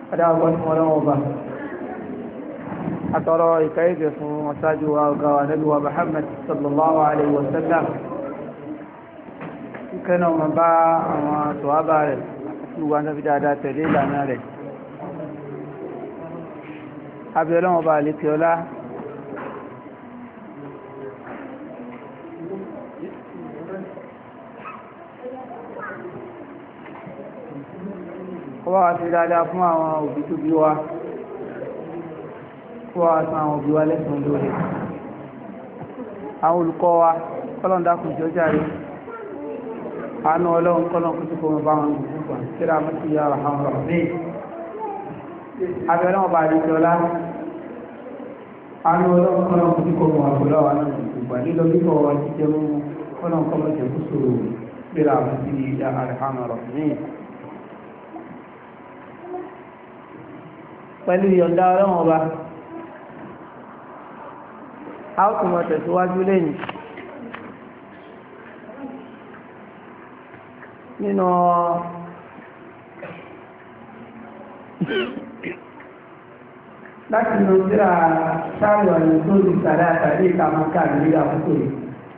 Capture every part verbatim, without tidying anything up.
adá ọgbọ́n fún ọlọ́wọ́ ọba àtọrọ ìkẹ́yẹ̀dẹ̀ fún ọ̀sájú wa ọ̀gá wa Ànábì wa Muhammad sallallahu alaihi wa sallam kẹ́nà ọmọ bá àwọn sọ̀hábà rẹ̀ àti ìwà náà fi dáadáa tẹ̀lé ìlànà rẹ̀ abẹ́lọ́wọ́ bá àlékè ọlá kọwa wá sí dáadáa fún àwọn òbí tó bí wa kọwa wá sí àwọn òbí wa lẹ́sùn lórí àwọn olùkọ́ wa kọ́lọ̀ndákùn jọ járe àánú ọlọ́run kọ́lọ̀n kú sí kọmọ bá wọn gbogbo kíra mọ́ sí yára àwọn ọ̀rọ̀ ní abẹ́rẹ́ wọn bá rí jọlá àánú ọlọ́run kọ́lọ̀n kú sí kọmọ àgbọ̀lọ́wà náà gbogbo nílò bíbọ̀ wọn ti jẹ́ mú kọ́lọ̀n kọ́lọ̀ jẹ́ kú sóró kíra mọ́ sí yára àwọn ọ̀rọ̀ ní pẹ̀lú ìyọ̀ǹda ọlọ́run ọba a ó tún mọ̀ tẹ̀síwájú lẹ́yìn nínú láti lọ síra sáàrù àyè tó lè sàrẹ́ àtàrí ìkàmọ́ká àgbèrè àkókò yìí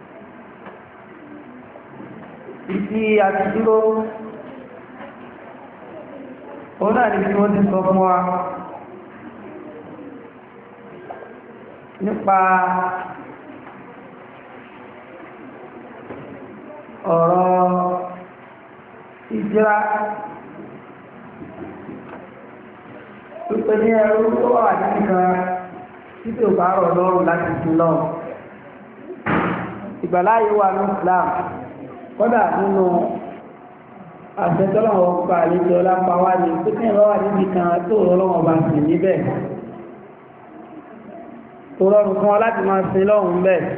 ìtí àti dúró òun náà ní kí wọ́n ti sọ fún wa nípa ọ̀rọ̀ ìjírá pípẹ́ ní ẹrú tó wà nìkan títí ò bá rọ̀ lọ́rùn láti sin lọ ìgbàláyé wà ní Islam kọ́dà nínú àṣẹtọ́lọ́wọ́ pa àlejò ọlápá wá ní pípẹ́ ìrọ́ wà níbi kan tó rọ́lọ́wọ́ bá sì níbẹ̀ tó rọrùn fún ọ láti máa sin lọ́hùn bẹ́ẹ̀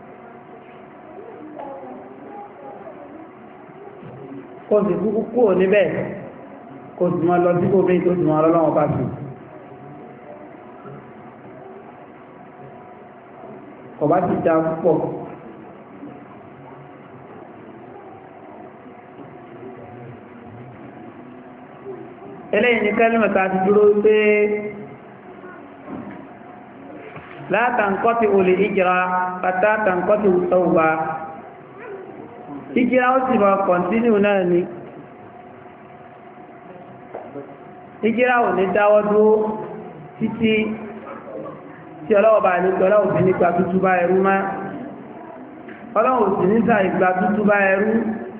kò sì kúkú kúrò níbẹ̀ kò sì máa lọ sí gbogbo tó sì máa lọ́wọ́ bá sí kò bá ti dá púpọ̀ eléyìí ní kẹ́lẹ́mẹ̀ta ti dúró pé látàǹkọ́tí olè ìjìra pàtàkàǹkọ́tí òtọ́wà ìjìra ó sì bá kọ̀ntínú náà ni ìjìra ò ní dáwọ́ dúró títí tí ọlọ́wọ́ bá ní ọlọ́wọ́ sí nípa tútù bá ẹrú má ọlọ́wọ́ sí níta ìgbà tútù bá ẹrú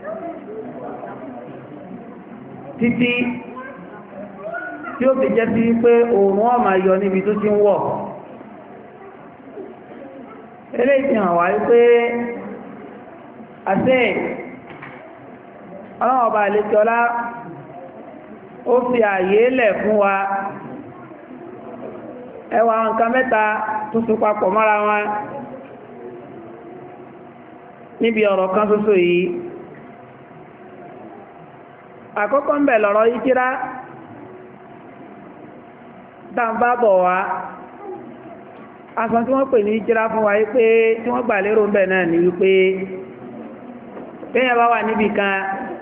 títí tí ó fi jẹ́ sí pé òòrùn ó máa yọ níbi tó ti ń wọ̀ eléyìí fi hàn wá wípé àṣẹ ọlọ́wọ́ ọba àlejọ́lá ó fi ààyè lẹ̀ fún wa ẹwà nǹkan mẹ́ta tó so papọ̀ mọ́ra wọn níbi ọ̀rọ̀ kan ṣoṣo yìí àkọ́kọ́ ń bẹ lọ́rọ̀ ìjírá dáńbá bọ̀ wá aṣọ tí wọ́n pè ní ìjírá fún wa wípé tí wọ́n gbà lérò ń bẹ̀ náà ní wípé téèyàn bá wà níbi kan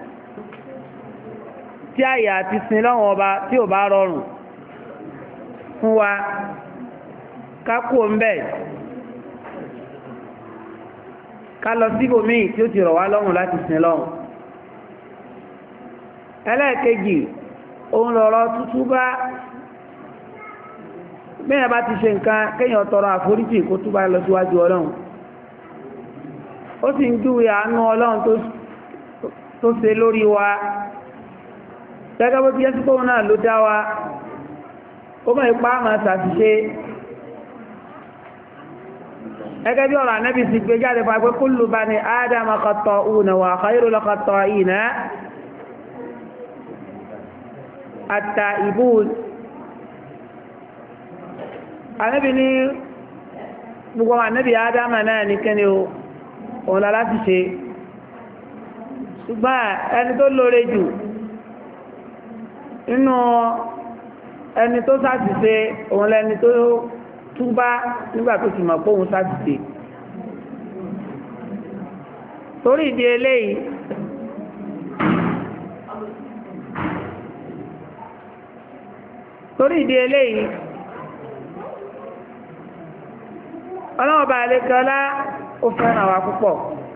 tí àyà àti sin lọ́wọ́ ọba tí ò bá rọrùn fún wa kákò ń bẹ̀ ká lọ síbòmíì tí ó ti rọ̀ wá lọ́rùn láti sin lọ́rùn ẹlẹ́ẹ̀kejì òun lọ̀rọ̀ tútú bá bẹ́ẹ̀ bá ti ṣe nǹkan kéèyàn tọrọ àforíjì kó túbá lọ síwájú ọlọ́run ó sì ń júwe àánú ọlọ́run tó ṣe lórí wa gẹ́gẹ́ bó ti yẹ́ sí pé òun náà ló dá wa ó mọ̀ ipá àmà ṣàṣìṣe gẹ́gẹ́ bí ọ̀rọ̀ Ànábì sì gbé jáde fún pé kullu bani Adama khata'una wa khayrul khata'ina at-ta'ibun Ànábì ní gbogbo Ànábì Ádámà náà ní kẹ́ni òun láti ṣe ṣùgbọ́n ẹni tó lóore jù nínú ẹni tó ṣàṣìṣe òun lẹni tó túbá nígbà tó ti mọ̀ pé òun ṣàṣìṣe torí ìdí eléyìí torí ìdí eléyìí ọlọ́wọ́ bá lè kọ́lá ó fẹ́ràn wa púpọ̀.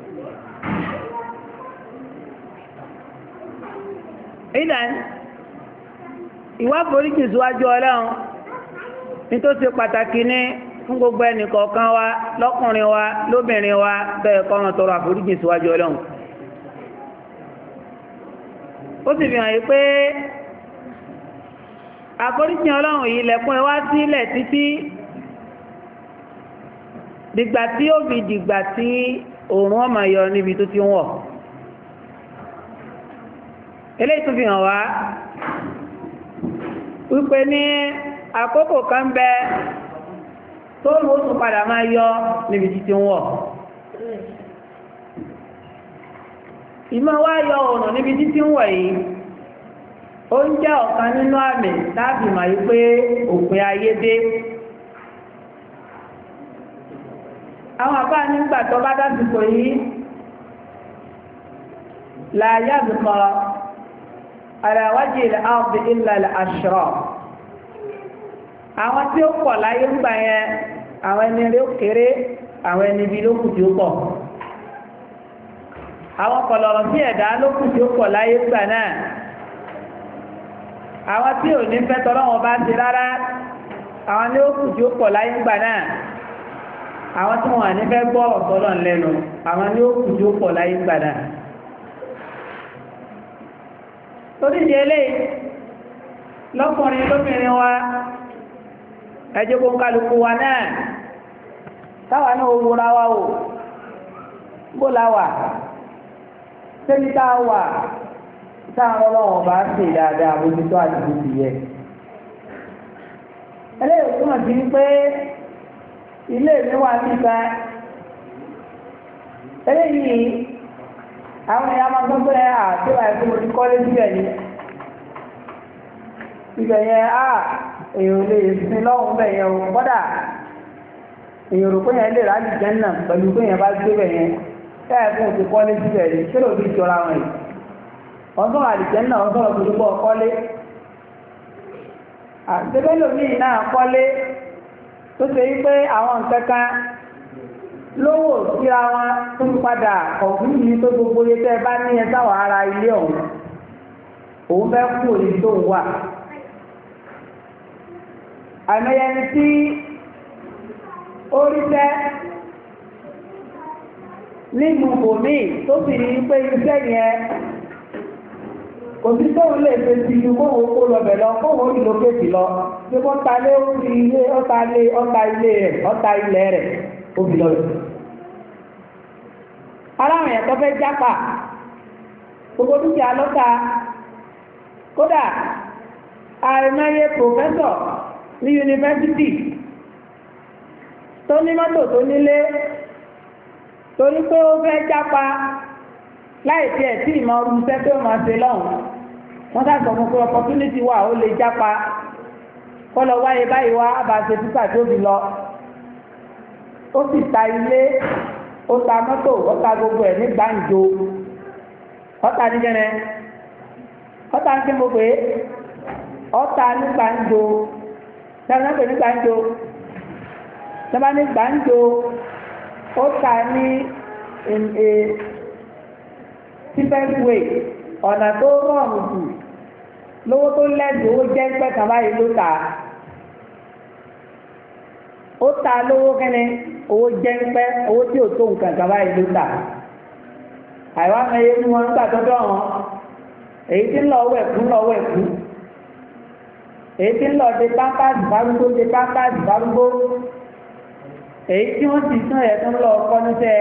ìdán ìwà foríjì síwájú ọlọ́run nítòsí pàtàkì ní fún gbogbo ẹnìkọ̀ọ̀kan wa lọ́kùnrin wa lóbìnrin wa bẹ́ẹ̀ kọ́ wọn tọrọ àforíjì síwájú ọlọ́run. ó sì fi hàn yí pé àforíjì ọlọ́run yìí lẹ̀kùn ẹ wá sílẹ̀ títí dìgbà tí ó fi dìgbà tí òòrùn ọmọ yọ níbi tó ti ń wọ̀. eléyìí tún fi hàn wá wípé ní àkókò kan bẹ tó ló tún padà máa yọ níbi tí ti ń wọ̀. ìmọ̀ wá yọ òòrùn níbi tí ti ń wọ̀ yìí ó ń jẹ́ ọ̀kan nínú àmì láti mọ̀ yí pé òpin ayé dé. àwọn àbá nígbà tó bá dásìkò yìí la yabqa ala wajhi al-ardi illa al-ashrar. àwọn tí ó pọ̀ láyé ń gbà yẹn àwọn ẹni rí ó kéré àwọn ẹni bí ló kù tí ó pọ̀. àwọn kọ̀lọ̀rọ̀ sí ẹ̀dá ló kù tí ó pọ̀ láyé ń gbà náà. àwọn tí ò ní fẹ́ tọ́lọ́wọ́n bá ti rárá àwọn ní ó kù tí ó pọ̀ láyé ń gbà náà. àwọn tí wọ́n ní fẹ́ gbọ́ ọ̀tọ́lọ̀ lẹ́nu àwọn ní ó kù tí ó pọ̀ láyé ń gbà náà. torí di eléyìí lọ́kùnrin lóbìnrin wa ẹ jẹ́ kó ń kálukú wa náà táwa náà wúra wa wò bó la wà sẹ́ni tá a wà táwọn ọlọ́wọ́n bá ṣe dáadáa bójútó àti bójú yẹ. eléyìí túmọ̀ sí pé ilé mi wà níta eléyìí àwọn èèyàn máa gbọ́ pé àtúwà ẹ̀fọ́ mo ti kọ́lé síbẹ̀ ni ibẹ̀ yẹn á èèyàn lè sin lọ́hùn bẹ̀ yẹn o kọ́dà èèyàn rò pé yẹn lè ráàlì jẹ́ náà pẹ̀lú pé yẹn bá gbé bẹ̀ yẹn ẹ̀fọ́ mo ti kọ́lé síbẹ̀ ni kí ló fi jọra wọn yìí ọ̀sán àlìjẹ́ náà ọ̀sán ọ̀sán tó kọ́lé àtẹ́bẹ́lòmíì náà kọ́lé tó ṣe wípé àwọn nǹkan kan lówó síra wọn tó ń padà ọ̀gbìn yìí tó gbogbo yẹ tẹ́ bá ní ẹ sáwọ̀ ara ilé ọ̀hún òun fẹ́ kú òní tó ń wà. àmẹ́yẹ ni tí ó rí tẹ́ nínú bòmíì tó sì rí pé iṣẹ́ yẹn kò sí tóun lè ṣe ti ju kóhùn kó lọ bẹ̀ lọ kóhùn ó lò kéèkì lọ tí wọ́n ta lé orí ilé ọ̀ta lé ọ̀ta ilé rẹ̀ ọ̀ta ilẹ̀ rẹ̀ ó fi lọ rẹ̀. aláwọn èèyàn tó fẹ́ jápa gbogbo dúkìá lọ́ta kódà àìmọye pòfẹ́sọ̀ ní yunifásitì tó ní mọ́tò tó nílé torí pé ó fẹ́ jápa láì tí ẹ̀ tí ìmọ̀ ọdún iṣẹ́ tó máa ṣe lọ́hùn wọ́n sá sọ fún pé opportunity wà ó lè jápa kọ́ lọ wáyé báyìí wá àbáṣe títà tó fi lọ ó sì ta ilé ó ta mọ́tò ó ta gbogbo ẹ̀ ní gbàǹjo ọ̀tá ní jẹ́nẹ́ ọ̀tá ń ké mo pé ọ̀tá ní gbàǹjo sábà náà pè ní gbàǹjo sábà ní gbàǹjo ó ta ní cheapest way ọ̀nà tó rọrùn jù lówó tó lẹ́sìn owó jẹ́ ń pẹ́ kan báyìí ló ta ó ta lówó kẹ́ni owó jẹ́ ń pẹ́ owó tí ò tó nǹkan kan báyìí ló ta àìwá mẹ́yẹ mú wọn nígbà tọ́jọ́ wọn èyí tí ń lọ ọwọ́ ẹ̀kú lọ ọwọ́ ẹ̀kú èyí tí ń lọ de pápáàsì bárúgbó de pápáàsì bárúgbó èyí tí wọ́n sì sún ẹ̀ tó ń lọ ọkọ níṣẹ́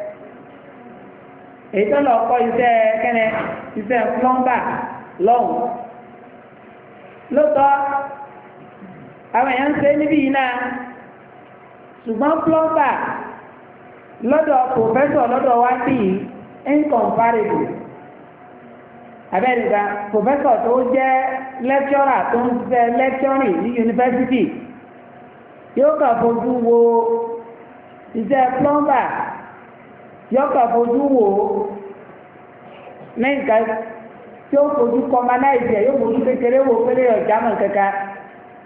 èyí tó lọ kọ́ iṣẹ́ kẹ́nẹ́ iṣẹ́ plọ́mbà lọ́hùn lóòótọ́ àwọn èèyàn ń ṣe níbí yìí náà ṣùgbọ́n plọ́mbà lọ́dọ̀ pòfẹ́sọ̀ lọ́dọ̀ wá sí incomparable abẹ́rẹ́ta pòfẹ́sọ̀ tó jẹ́ lẹ́kítọ́rà tó ń ṣe lẹ́kítọ́rì ní yunifásitì yóò kà fojú wo iṣẹ́ plọ́mbà yọ́kà fojú wò ó lẹ́yìn tí ó fojú kọmanáìsì ẹ̀ yóò fojú kékeré wò pélé ọ̀já mọ̀ kẹta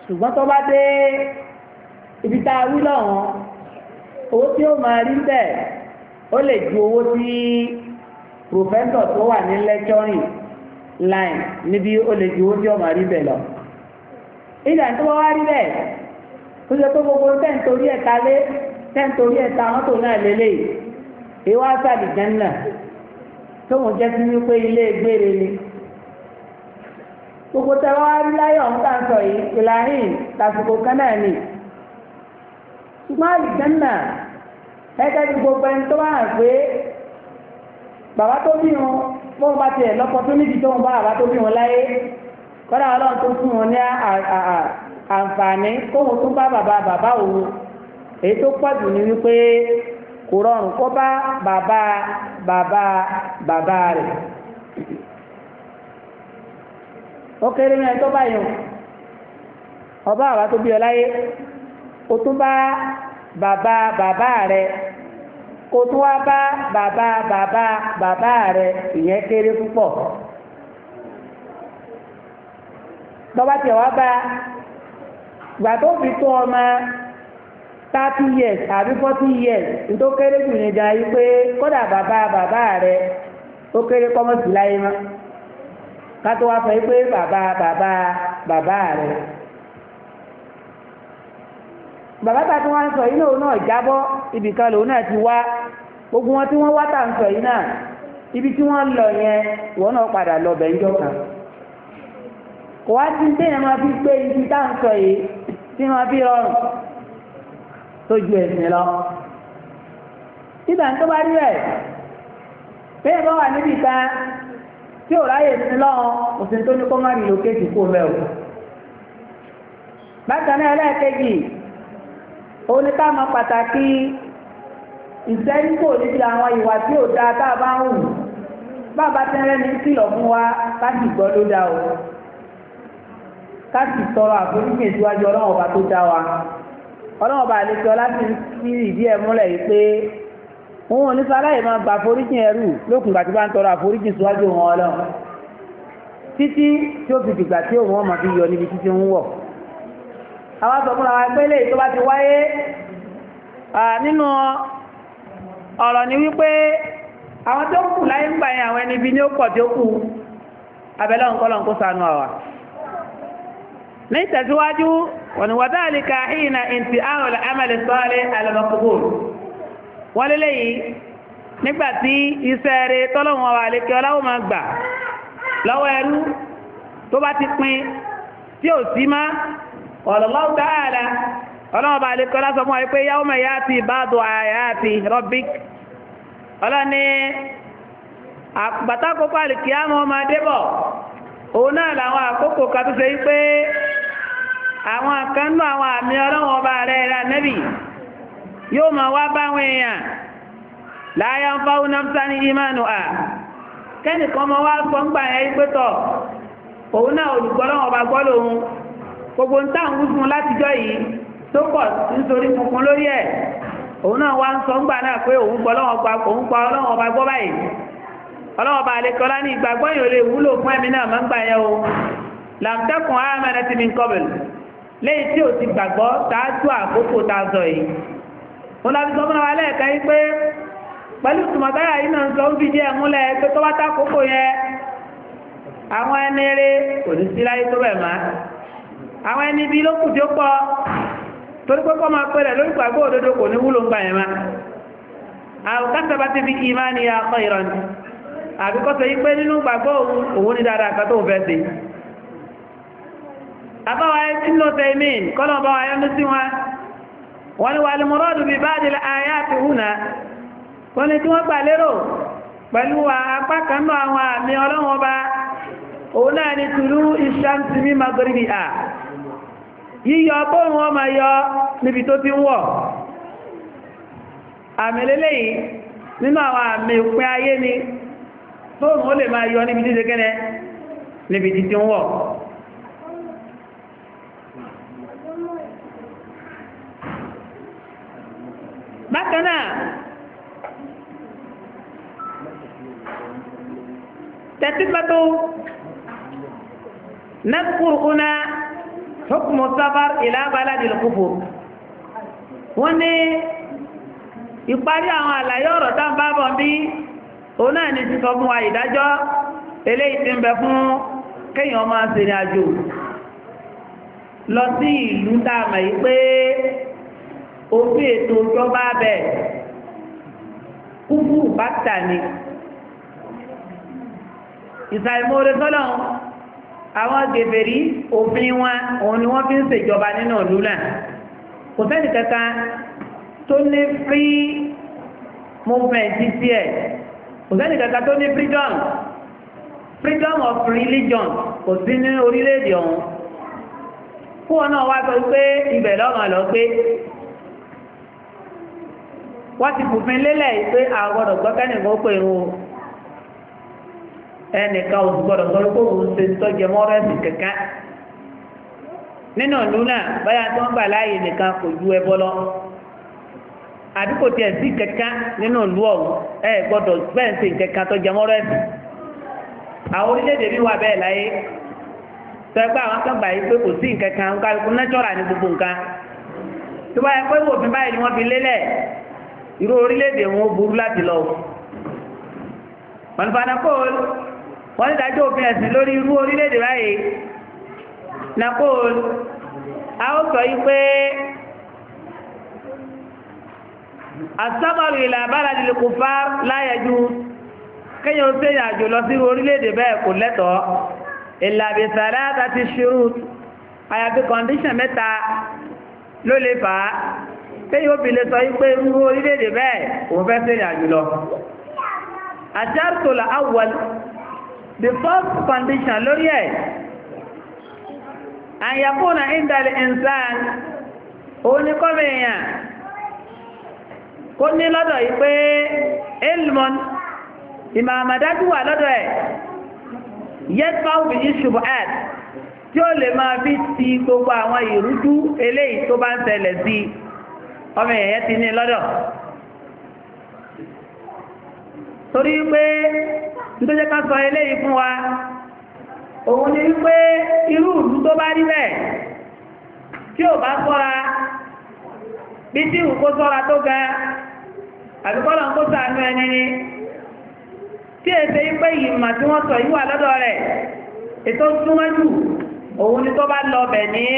ṣùgbọ́n tó bá dé ibi tá a wí lọ́wọ́n owó tí ó máa rí bẹ́ẹ̀ ó lè ju owó tí pòfẹ́sọ̀ tó wà ní lecturing line níbi ó lè ju owó tí ó máa rí bẹ́ẹ̀ lọ. ìgbà tó wá rí bẹ́ẹ̀ tó ṣe pé gbogbo tẹ́ǹtorí ẹ̀ta lé tẹ́ǹtorí ẹ̀ta mọ́tò náà lélẹ̀ ìwá sàlì jẹ́nà tóun jẹ́ sí wípé ilé gbére ni. gbogbo tẹ́wọ́ wá rí láyọ̀ ọ̀hún tá à ń sọ yìí ìlàhìn lásìkò kan náà ni. ṣùgbọ́n àlìjẹ́nà gẹ́gẹ́ bí gbogbo ẹni tó bá hàn pé bàbá tó bí wọn bóun bá tiẹ̀ lọ́pọ̀ tó níbi tó ń bá bàbá tó bí wọn láyé kọ́dà ọlọ́run tó fún wọn ní àǹfààní kóhun tó bá bàbá bàbá òun èyí tó pọ̀ jù ní wípé kò rọrùn kó bá bàbá bàbá bàbá rẹ̀ ó kéré ní ẹni tó bá yàn ọba bàbá tó bí ọ láyé ó tún bá bàbá bàbá rẹ̀ kò tún wá bá bàbá bàbá bàbá rẹ̀ ìyẹn kéré púpọ̀ bàbá tí wá bá gbà tó fi tó ọmọ thirty years àbí forty years tó kéré jù ní ìjà yìí pé kódà bàbá bàbá rẹ̀ ó kéré kọ́mọ̀sí láyé mọ́ ká tó wá fẹ́ pé bàbá bàbá bàbá rẹ̀ bàbá tá a tún wá ń sọ yìí náà náà jábọ́ ibìkan lòun náà ti wá gbogbo wọn tí wọ́n wá tà ń sọ yìí náà ibi tí wọ́n lọ yẹn wọ́n náà padà lọ bẹ̀ńjọ́ kan kò wá sí téèyàn máa fi pé ibi tá à ń sọ yìí tí wọ́n fi rọrùn tó ju ẹ̀sìn lọ nígbà tó bá rí rẹ̀ téèyàn bá wà níbi kan tí ò ráyè sí lọ́wọ́ òsì tó ní kó má rí lókèjì kó mẹ́ o bákan náà ẹlẹ́ẹ̀kejì òun ni ká mọ pàtàkì ìsẹ́yìnkò níbi àwọn ìwà tí ò dáa tá a bá ń hù bàbá tẹ́rẹ́ ní kìlọ̀ fún wa ká sì gbọ́ ló dá o ká sì tọrọ àforíjì ìsíwájú ọlọ́run ọba tó dá wa ọlọ́run ọba àlejò láti fi ìdí ẹ̀ múlẹ̀ yìí pé òun ò ní sáláyè máa gba àforíjì ẹrù lókùn ìgbà tí bá ń tọrọ àforíjì síwájú wọn ọlọ́run títí tí ó fi dìgbà tí òun ọmọ fi yọ níbi títí ń wọ̀ àwọn sọ fún àwọn ẹgbẹ́ ilé tó bá ti wáyé nínú ọ̀rọ̀ ni wípé àwọn tó kù láyé ń gbà yẹn àwọn ẹni bí ní ó pọ̀ tí ó kù abẹ́lẹ́ ọ̀nkọ́lọ̀ kó ṣàánú àwa ní ìtẹ̀síwájú wọ́n ni wadhalika hina intihau al-amal as-salih al-maqbul wọ́n lélẹ̀ yìí nígbàtí iṣẹ́ rẹ̀ tọ́lọ́wọ́n wà lè kí ọláwọ́ máa gbà lọ́wọ́ ẹrú tó bá ti pin tí ò sí má Allahu ta'ala ọlọ́wọ́ bá lè kí ọlá sọ fún wa pé yawma ya'ti ba'du ayati rabbik ọlọ́ni àgbàtà àkókò àlìkíyàmọ́ ọmọ adébọ̀ òun náà làwọn àkókò kan tó ṣe pé àwọn àkànnú àwọn àmì ọlọ́wọ́ ọba rẹ̀ rà nẹ́bì yóò máa wá báwọn èèyàn la yanfa'u nafsan imanuha kẹ́nìkan máa wá sọ ń gbà ẹ̀ pé tọ̀ òun náà olùgbọ́ ọlọ́wọ́ ọba gbọ́ lòun gbogbo ń táwọn wúfún látijọ́ yìí tó pọ̀ nítorí funfun lórí ẹ̀ òun náà wá ń sọ ń gbà náà pé òun gbọ́ ọlọ́wọ́ ọba gbọ́ báyìí ọlọ́wọ́ bá lè kọ́lá ní ìgbàgbọ́ yìí ò lè wúlò fún ẹ̀mí náà máa ń gbà yẹn o làǹtẹ́kùn amanat min qabl lẹ́yìn tí ò ti gbàgbọ́ tààtù àkókò tá a sọ yìí wọn láti sọ fún wa lẹ́ẹ̀ka yìí pé pẹ̀lú tùmọ̀táyà yìí náà ń sọ ń fi díẹ̀ múlẹ̀ pé tó bá tá àkókò yẹn àwọn ẹni eré kò ní sí láyé tó bẹ̀ má àwọn ẹni bí ló kù tí ó pọ̀ torí pé kọ́ máa pẹ̀lẹ̀ lórí gbàgbọ́ òdodo kò ní wúlò ń gbà yẹn má àwọn kásàbá ti fi imaniha khayran àbíkọ́sọ̀ yí pé nínú gbàgbọ́ òun ní dáadáa kan tó fẹ́ sí àbáwá inú tẹ̀mín kọ́lọ̀ bá wáyé ní sí wọn wọ́n ni wà lè mọ́rọ́dù bí bá dìlẹ̀ ayati huna wọ́n ni tí wọ́n gbà lérò pẹ̀lú apá kanú àwọn àmì ọlọ́wọ́n bá òun náà ni tùlú ìṣàmsì min maghribiha yíyọ bóun wọ́n máa yọ níbi tó ti ń wọ̀ àmì lélẹ́yìí nínú àwọn àmì òpin ayé ni tóòrùn ó lè máa yọ níbi títí kẹ́nẹ́ níbi títí ń wọ̀ bákanáà tẹ̀síbàtò nẹ́kùrùkúnná hukmu safar ila baladil kufur wọ́n ní ìparí àwọn àlàyé ọ̀rọ̀ tá ń bá bọ̀ bí òun náà ní ti sọ fún wa ìdájọ́ eléyìí tí ń bẹ fún kéèyàn máa ṣe ìrìn àjò lọ sí ìlú dáàmà yìí pé òfin ètò ìjọba bẹ̀ kúfùrù báktà ni ìsàìmóore sọ́lọ̀ àwọn gèfèrí òfin wọn òun ni wọ́n fi ń ṣèjọba nínú ìlú náà kò sẹ́ni kankan tó ní free movement títí ẹ̀ kò sẹ́ni kankan tó ní freedom freedom of religion kò sí ní orílẹ̀-èdè ọ̀hún fún ọ̀nà wá sọ pé ibẹ̀ lọ́rùn lọ pé wọ́n ti fòfin lélẹ̀ pé àgbọ̀dọ̀ gbọ́kẹ́nìkan ó pè ń wo ẹnìkan ò gbọ́dọ̀ sọ pé òun ṣe tọ́jẹ mọ́rẹ́sì kankan nínú ìlú náà báyà tí wọ́n gbà láàyè nìkan kò ju ẹbọ lọ àbí kò tiẹ̀ sí kankan nínú ìlú ọ̀hún ẹ gbọ́dọ̀ bẹ́ẹ̀ ṣe kankan tọ́jẹ mọ́rẹ́sì àwọn orílẹ̀-èdè mi wà bẹ́ẹ̀ láyé tẹ́gbà àwọn kan gbà yí pé kò sí nǹkan kan kálukú nẹ́tọ́rà ní gbogbo nǹkan tó bá yẹ pé òfin báyìí ni wọ́n fi lélẹ̀ irú orílẹ̀-èdè wọn burú láti lọ wọn fana kóòl wọ́n ní dájọ́ òfin ẹ̀sìn lórí irú orílẹ̀-èdè báyìí na kóòl a ó sọ yí pé asábàrù ìlà baladil kufar la yajuz kéèyàn ó sẹ́yìn àjò lọ sí irú orílẹ̀-èdè bẹ́ẹ̀ kò lẹ́tọ̀ọ́ ìlàbí sàlátà ti ṣirú àyàfi kọ̀ndíṣàn mẹ́ta ló lè fà á tí yóò fi lè sọ wípé irú orílẹ̀-èdè bẹ́ẹ̀ òun fẹ́ sí ìrìnàjò lọ. àṣàrtòlà awwal the first condition lórí ẹ̀ àyàkúnà indal insan òun ni kọ́ mẹ́yàn kó ní lọ́dọ̀ yìí pé ilmon ìmọ̀ àmàdájú wà lọ́dọ̀ ẹ̀ yẹ́sọ́ òfin ìṣubú ẹ̀ tí ó lè máa fi ti gbogbo àwọn ìrújú eléyìí tó bá ń ṣẹlẹ̀ sí ọmọ èèyàn ti ní lọ́dọ̀ torí pé nítorí ká sọ eléyìí fún wa òun ni wípé irú ìlú tó bá rí bẹ́ẹ̀ tí ò bá ṣọ́ra bí tí ìwù kó ṣọ́ra tó ga àbíkọ́lọ̀ ń kó ṣàánú ẹni ni tí èsè ipé ìmọ̀ tí wọ́n sọ yíwà lọ́dọ̀ rẹ̀ ètò súnmọ́jù òun ni tó bá lọ bẹ̀ ní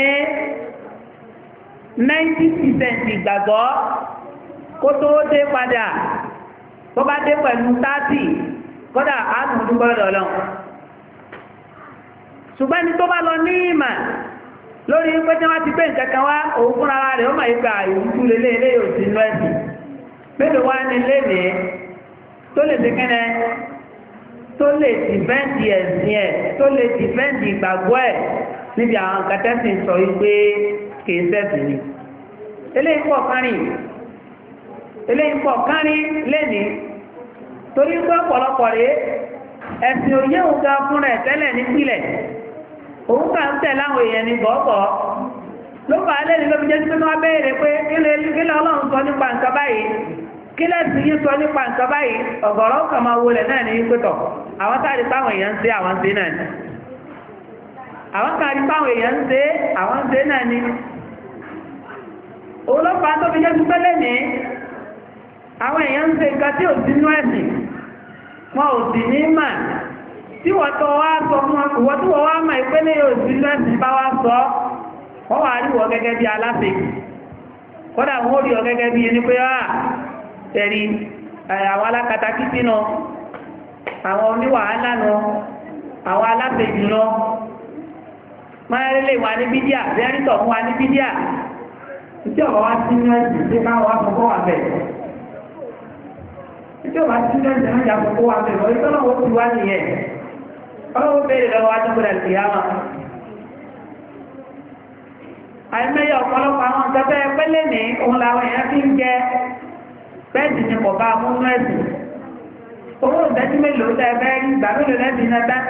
ninety percent ìgbàgbọ́ kó tó dé padà tó bá dé pẹ̀lú thirty kódà átùmùdú gbọ́dọ̀ lọ ṣùgbọ́n ní tó bá lọ ní ìmọ̀ lórí pé tí wọ́n ti gbé nǹkan kan wá òun fúnra rẹ̀ ó máa yípa ìrújú lélẹ́ ilé yóò sí inú ẹ̀sìn mélòó wá ní lénìí tó lè ṣe kẹ́nẹ́ tó lè dìfẹ́ǹdì ẹ̀sìn ẹ̀ tó lè dìfẹ́ǹdì ìgbàgbọ́ ẹ̀ níbi àwọn kẹtẹ́sìn sọ wípé kìí sẹ́sìn ni eléyìí pọ̀ kánrin eléyìí pọ̀ kánrin lẹ́ni torí pé ọ̀pọ̀lọpọ̀ rẹ̀ ẹ̀sìn òye òun ga fún rẹ̀ tẹ́lẹ̀ nípìlẹ̀ òun kà ń tẹ̀ láwọn èèyàn ní gọ́ọ̀gọ́ ló fà á lẹ́ni ló fi jẹ́ sí pé wọ́n béèrè pé kílẹ̀ ọlọ́run sọ nípa nǹkan báyìí kílẹ̀ sí yí sọ nípa nǹkan báyìí ọ̀gọ̀rọ̀ kà máa wọlé náà ní pẹ́tọ̀ àwọn táàrí páwọn èèyàn ń ṣe àwọn ṣe náà ni àwọn táàrí páwọn èèyàn ń ṣe àwọn ṣe náà ni olófà tó fi jẹ́ sí pẹ́lẹ́ ní àwọn èèyàn ń ṣe nǹkan tí ò sí nú ẹ̀sìn wọn ò sì ní mà tí wọ́n tó wá sọ fún ìwọ́n tí wọ́n wá mà ìpẹ́lẹ̀ yóò sí nú ẹ̀sìn bá wá sọ wọ́n wà rí wọ́n gẹ́gẹ́ bí aláfẹ́ kódà wọ́n ó rí ọ gẹ́gẹ́ bí ẹni pé á tẹ̀rí àwọn alákatakítí nù àwọn oníwàhálà nù àwọn aláfẹ́jù nù máa rí lè wà ní bídíà bẹ́ẹ̀rítọ̀ fún wa ní bídíà tí ọ̀rọ̀ wá sí ní ẹ̀sìn tí káwọn afọ́kọ́ wà bẹ̀ tí ọ̀rọ̀ wá sí ní ẹ̀sìn náà afọ́kọ́ wà bẹ̀ lọ́rí tọ́lọ́wọ́ ti wá nìyẹn ọlọ́wọ́ bẹ̀rẹ̀ lọ́wọ́ adúgbòdà sí yàmà àìmẹ́yẹ ọ̀pọ̀lọpọ̀ àwọn ìjọba pẹ́lẹ́ ní òun làwọn èèyàn fi ń jẹ bẹ́ẹ̀dì ní kọ̀ bá múnú ẹ̀sìn owó ìdájú mélòó tẹ́ fẹ́ rí ìgbà mélòó lẹ́bí iná dá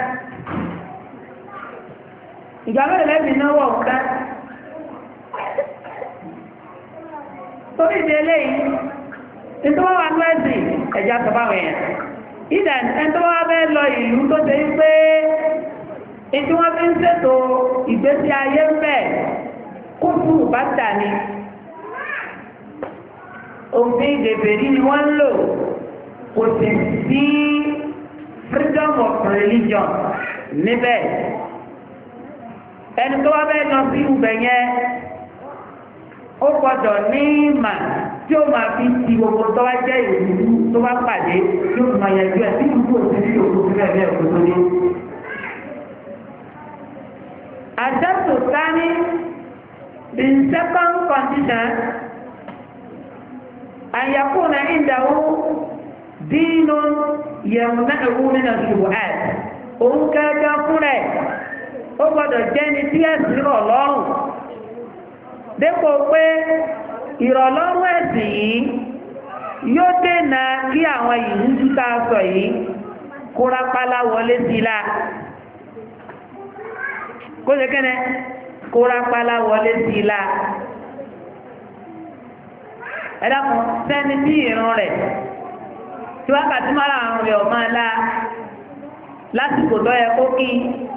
ìgbà mélòó lẹ́bí iná wọ̀ ọ̀dá torí ìdí eléyìí nítorí wọ́n wà ní ẹ̀sìn ẹ̀já sọ báwọn èèyàn ìdá ẹni tó wá bẹ́ẹ̀ lọ ìlú tó ṣe pé ètí wọ́n fi ń ṣètò ìgbésí ayé ń bẹ̀ kó fún bàtà ni òfin ìdèbèrí ni wọ́n ń lò kò sì sí freedom of religion níbẹ̀ ẹni tó wá bẹ́ẹ̀ lọ sí ibẹ̀ yẹn ó gbọ́dọ̀ ní ìmà tí ó máa fi ti gbogbo tó bá jẹ́ ìlú tó bá pàdé tí ó máa yẹjú ẹ̀ tí ìlú òsì sí òkú sílẹ̀ bẹ́ẹ̀ kó tó dé. Àjọsò sáni the second condition àyàkùnà ìdáwó dínú yẹ̀mùnà ẹ̀wù nínú ṣùgbọ́n ẹ̀ òun kẹ́kẹ́ fún rẹ̀ ó gbọ́dọ̀ jẹ́ni tí ẹ̀sìn rọ̀ lọ́rùn dépò pé ìrọ̀lọ́rùn ẹ̀sìn yìí yóò dènà kí àwọn ìlú títà sọ yìí kórapálá wọlé sí la kó ṣe kẹ́nẹ́ kórapálá wọlé sí la ẹ̀dàkùn sẹ́ni tí ìrun rẹ̀ tí wákàtí máa àrùn rẹ̀ ọ̀má la lásìkò tó yẹ kó kí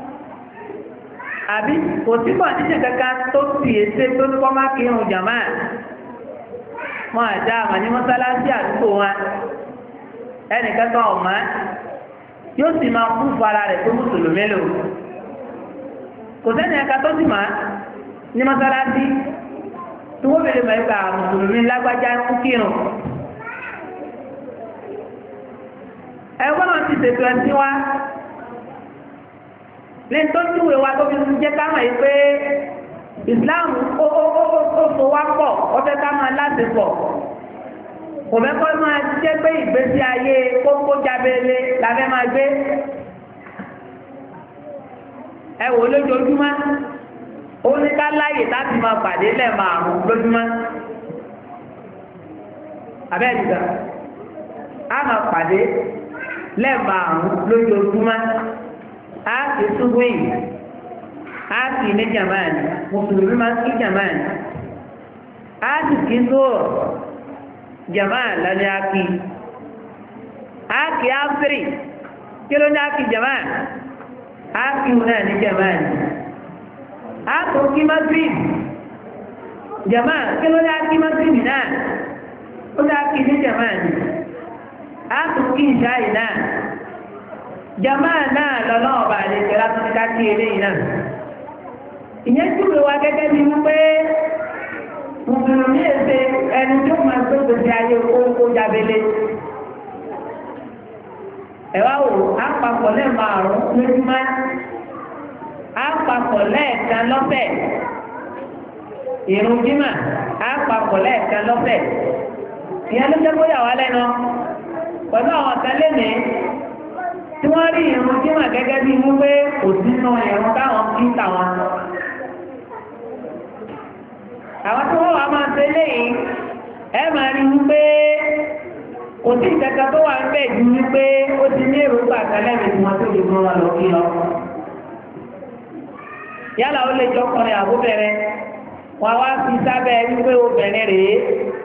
àbí kò sí kọ̀ǹtíṣẹ̀ kankan tó fi èsè tó ní kọ́ má kírun jàmá wọn àdá àmà ní mọ́sálásí àdúgbò wọn ẹnìkan kan ọ̀má yóò sì máa kú fara rẹ̀ tó mùsùlùmí lò kò sẹ́ni ẹ̀ka tó sì máa ní mọ́sálásí tí wọ́n bèèrè mọ̀ ẹ̀ka mùsùlùmí lágbájá ń kírun ẹ̀wọ́n náà ti ṣètò ẹ̀sìn wa lẹ́yìn tó ń túwèé wa tó fi jẹ́ ká mọ̀ yìí pé Islam ó ó ó ó so wá pọ̀ ó fẹ́ ká máa láti pọ̀ kò fẹ́ kọ́ máa jẹ́ pé ìgbésí ayé kókó jábẹ́lé la fẹ́ máa gbé ẹ wò lójoojúmọ́ ó ní ká láyè láti máa pàdé lẹ́ẹ̀márùn lójúmọ́ abẹ́ẹ̀ nìgbà á máa pàdé lẹ́ẹ̀márùn lójoojúmọ́ á ti túbú yìí á sì ní jàmáàni mùsùlùmí máa ń kí jàmáàni á sì kí sóòrò jàmáàni lálẹ́ á kí á kí áfírì kí ló ní á kí jàmáàni á kí wọn náà ní jàmáàni á tó kí magrib jàmáàni kí ló ní á kí magrib náà ó ní á kí ní jàmáàni á tó kí ìṣáì náà jamaa náà lọ́nà ọba àlejò látún ká kí eléyìí náà ìyẹn júwe wa gẹ́gẹ́ bí wípé mùsùlùmí èsè ẹni tó máa gbé gbèsè ayé kókó jábélé ẹ̀wá wò àpapọ̀ lẹ́ẹ̀ márùn-ún lójúmọ́ àpapọ̀ lẹ́ẹ̀kan lọ́fẹ̀ ìrun jímà àpapọ̀ lẹ́ẹ̀kan lọ́fẹ̀ ìyẹn ló jẹ́ bóyá wà lẹ́nu pẹ̀lú àwọn tẹ́lẹ̀ ní tí wọ́n rí ìrun jímà gẹ́gẹ́ bí wípé kò sínú ìrun táwọn kí tàwọn. àwọn tí wọ́n wà máa ṣe léyìí ẹ máa rí wípé kò sí ìkẹta tó wà ń bẹ̀ ju wípé ó ti ní èròǹgbà tẹ́lẹ̀mí tí wọ́n tó lè mú wọn lọ kí lọ. yálà ó lè jọkùnrin àbúbẹ̀rẹ̀ wọn wá fi sábẹ́ wípé obìnrin rèé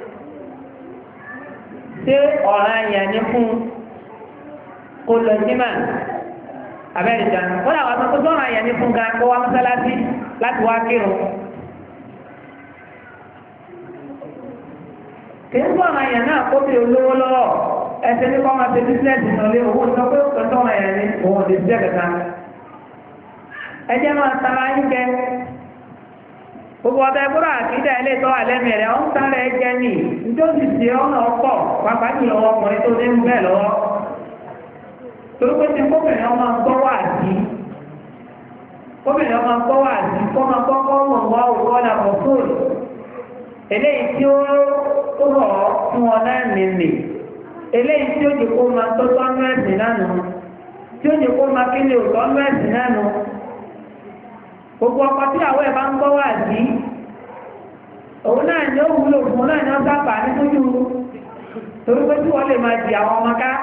ṣé ọ̀ràn yẹn ní fún kó lọ jímà abẹ́rẹ́jà kódà wà tó tó ọ̀ràn yẹn ní fún gan kó wá mọ́sálásí láti wá kírun. kì í sọ̀rọ̀ yẹn náà kó bí olówó lọ́wọ́ ẹsẹ̀ ní kọ́ máa ṣe bísíǹsì náà lé owó sọ pé ó sọ̀rọ̀ yẹn ní òun ò lè jẹ́ kẹta. ẹ jẹ́ máa tara yín kẹ́ gbogbo ọ̀tá ẹgbọ́rọ̀ àkídà ilé tó wà lẹ́mìí rẹ̀ ọ́n sáré jẹ́ ní nítòsí sí ọ̀nà ọ̀pọ̀ pàápàá jùlọ ọkùnrin tó dé ń bẹ́ẹ̀ lọ́wọ́ torí pé tí kóbìnrin ọmọ gbọ́ wà sí kóbìnrin ọmọ gbọ́ wà sí kó máa kọ́kọ́ mọ̀ wá òwò ọ̀nà ọ̀fóòlù eléyìí tí ó rọ̀ fún ọ náà nìlè eléyìí tí ó jẹ́ kó máa tó tọ́nú ẹ̀sìn náà nù tí ó jẹ́ kó máa kí lè tọ́nú ẹ̀sìn náà nù gbogbo ọkọ tí àwọn ẹ̀ bá ń gbọ́ wà sí òun náà ni ó wúlò fún náà ni ó sábà nítorí torí pé tí wọ́n lè máa di àwọn ọmọ ká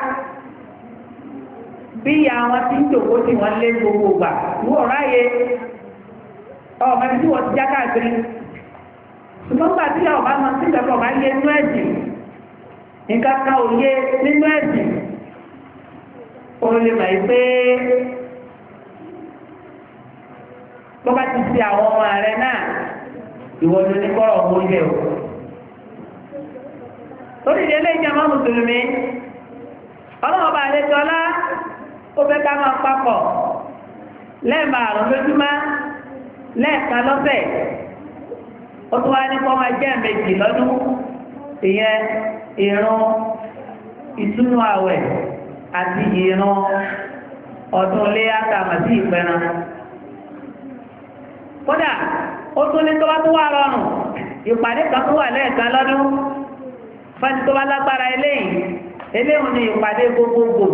bí àwọn tí ń tòkó tí wọ́n lé gbogbo gbà wọ́n ráyè ọmọ tí wọ́n ti já káàkiri ṣùgbọ́n gbà tí àwọn ọmọ tí ìjọba ọmọ yé nínú ẹ̀sìn nǹkan kan ò yé nínú ẹ̀sìn ó lè mọ̀ pé bó bá ti ṣe àwọn ọmọ rẹ náà ìwọ ló ní kọ́rọ̀ owó ilé o. lórí ìdílé ìjọba mùsùlùmí ọlọ́wọ́ bá àlejò ọlá ó fẹ́ ká máa papọ̀ lẹ́ẹ̀márùn lójúmọ́ lẹ́ẹ̀kan lọ́sẹ̀ ó tún wá ní kó máa jẹ́ méjì lọ́dún ìyẹn ìrun ìtúnú àwẹ̀ àti ìrun ọdún ilé àtàmàtì ìpẹran. kódà ó tún ní tó bá tó wà rọrùn ìpàdé kan tó wà lẹ́ẹ̀kan lọ́dún fẹ́ni tó bá lágbára eléyìí eléyìí ni ìpàdé gbogbogbò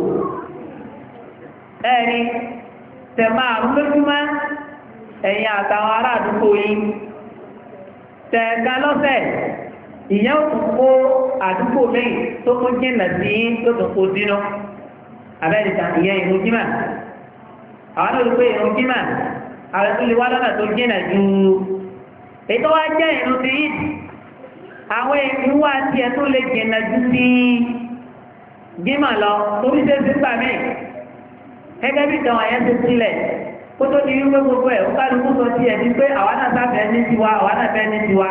ẹ̀rí tẹ̀mà àrùn lójúmọ́ ẹ̀yìn àtàwọn ará àdúgbò yìí tẹ̀ẹ̀kan lọ́sẹ̀ ìyẹn ò tún kó àdúgbò mẹ́yìn tó kún jìnnà sí tó tún kó dínú abẹ́rẹ́ta ìyẹn ìrun jímà àwọn olùgbé ìrun jímà àwọn tó lè wá lọ́nà tó jìnnà ju ètò wá jẹ́ ìrun ti yìí àwọn èèyàn wá tiẹ̀ tó lè jìnnà ju sí jímà lọ torí ṣe sí gbà mí gẹ́gẹ́ bí ìtàn àyẹ́ ti sílẹ̀ kó tó di wípé gbogbo ẹ̀ ó kálukú sọ tiẹ̀ ní pé àwa náà sáfẹ́ ní tiwa àwa náà fẹ́ ní tiwa.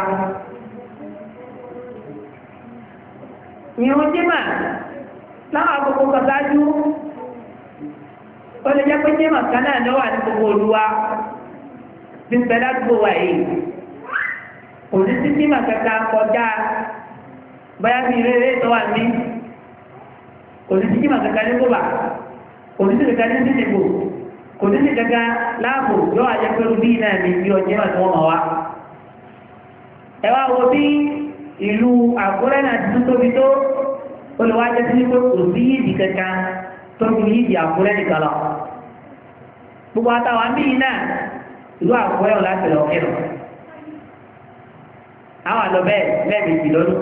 ìrun jímà láwọn àkókò kan sáájú ó lè jẹ́ pé jímà kan náà ló wà ní gbogbo olúwa bí ń bẹ ládùúgbò wa yìí kò ní sí jímà kankan kọjá báyà bí rere tó wà ní kò ní sí jímà kankan ní kóbà kò ní sí kankan ní sídìbò kò ní sí kankan láàbò yóò wá jẹ́ pé bí náà ní bí ọjọ́ ìwà tí wọ́n mọ̀ wá. ẹ wá wo bí ìlú Àkúrẹ́ náà ti tóbi tó olùwájẹ́ sí pé kò sí yìdì kankan tó fi yìdì Àkúrẹ́ nìkan lọ. gbogbo àtàwọn bí náà ìlú Àkúrẹ́ ò láti lọ kírun. àwọn àlọ́ bẹ́ẹ̀ lẹ́ẹ̀mejì lọ́dún.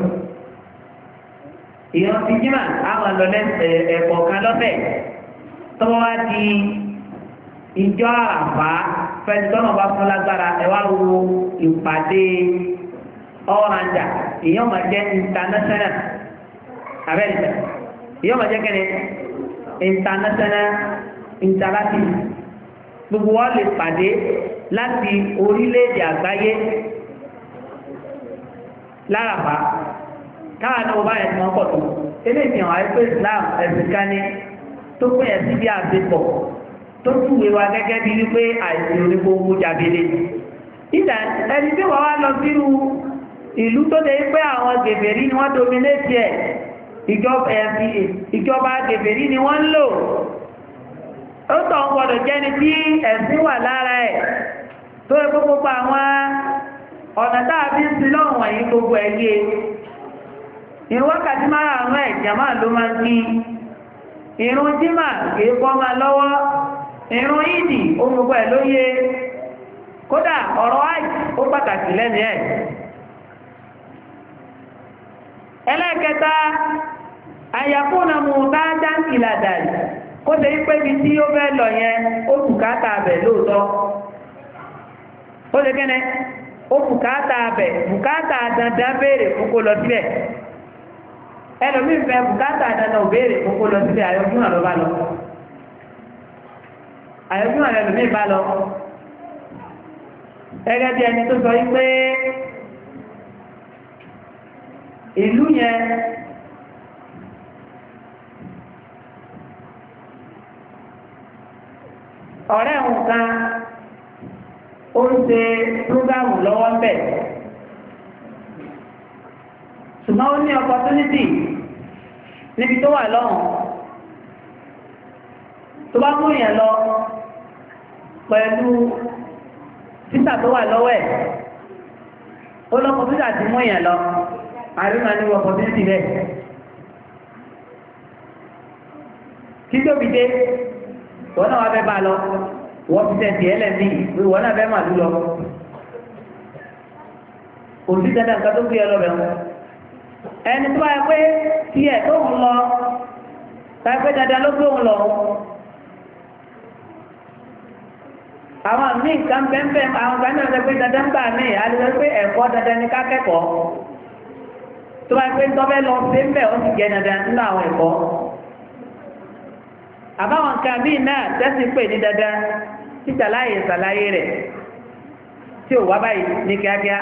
ìran ti jímà àwọn àlọ́ ẹ̀kọ́ kan lọ́fẹ̀ tọ́wọ́ wá di ìjọ àràfá fẹ́ni tọ́nà bá fún lágbára ẹ wá wo ìpàdé ọ̀rànjà ìyọ́n máa jẹ́ international abẹ́rẹ́sẹ̀ ìyọ́n máa jẹ́ kẹ́ni international interactive gbogbo wa lè pàdé láti orílẹ̀-èdè àgbáyé láràfá káwọn náà bá yẹn tí wọ́n pọ̀ tó eléyìí hàn áyé pé Islam ẹ̀sìn kan ní tó pè é sí bí àbẹ̀pọ̀ tó túwèé wa gẹ́gẹ́ bí wípé àìsí onígbogbo jàbélé ìdá ẹni tí wọ́n wá lọ sírú ìlú tó dé pé àwọn gèbèrí ni wọ́n dominate ẹ̀ ìjọba gèbèrí ni wọ́n ń lò ó tọ̀ ń gbọdọ̀ jẹ́ni tí ẹ̀sìn wà lára ẹ̀ tó yẹ gbogbo àwọn ọ̀nà táàbí ń sin lọ́wọ́ wọ̀nyí gbogbo ẹ̀yẹ ìrun wákàtí márùn-ún ẹ̀ jàmáà ló máa ń kí ìrun jímà kìí kọ́ máa lọ́wọ́ ìrun ìdì ohun gbogbo ẹ̀ ló yé kódà ọ̀rọ̀ àjì ó pàtàkì lẹ́nu ẹ̀. ẹlẹ́kẹta àyàfóònà mú bá dáńkì ládàrí kó ṣe pé ibi tí ó fẹ́ lọ yẹn ó bùkátà abẹ̀ lóòótọ́ ó ṣe kẹ́nẹ́ ó bùkátà abẹ̀ bùkátà dandan béèrè fún kó lọ síbẹ̀ ẹlòmíì fẹ́ bùkátà dandan ò béèrè fún kó lọ síbẹ̀ àyọkún àlọ́ bá lọ àyọkún àlọ́ ẹlòmíì bá lọ gẹ́gẹ́ bí ẹni tó sọ yí pé ìlú yẹn ọ̀rẹ́ nǹkan ó ń ṣe prógámù lọ́wọ́ ń bẹ̀ ṣùgbọ́n ó ní opportunity níbi tó wà lọ́hùn tó bá mú yẹn lọ pẹ̀lú títà tó wà lọ́wọ́ ẹ̀ ó lọ́pọ̀ títà ti mú yẹn lọ àríwá ní opportunity bẹ́ẹ̀ kí tó fi dé wọ́n náà wá fẹ́ bá lọ wọ́n fi tẹ̀ tiẹ̀ lẹ́mí wọ́n náà fẹ́ màlúù lọ kò sí dandan nǹkan tó gbé ẹ lọ bẹ̀ wọn ẹni tó bá yẹ pé tiẹ̀ tó ń lọ báyìí pé dandan ló gbé òun lọ àwọn míì nǹkan bẹ́ẹ̀ àwọn kan náà sọ pé dandan gbà míì alẹ́ pé ẹ̀kọ́ dandan ní ká kẹ́kọ̀ọ́ tó bá yẹ pé tọ́bẹ̀ lọ sí ń bẹ̀ ó sì jẹ́ dandan nínú àwọn ẹ̀kọ́ àbáwọn nǹkan míì náà tẹ́sí pè ní dandan títà láàyè ìsàlàyé rẹ̀ tí ò wá báyìí ní kíákíá.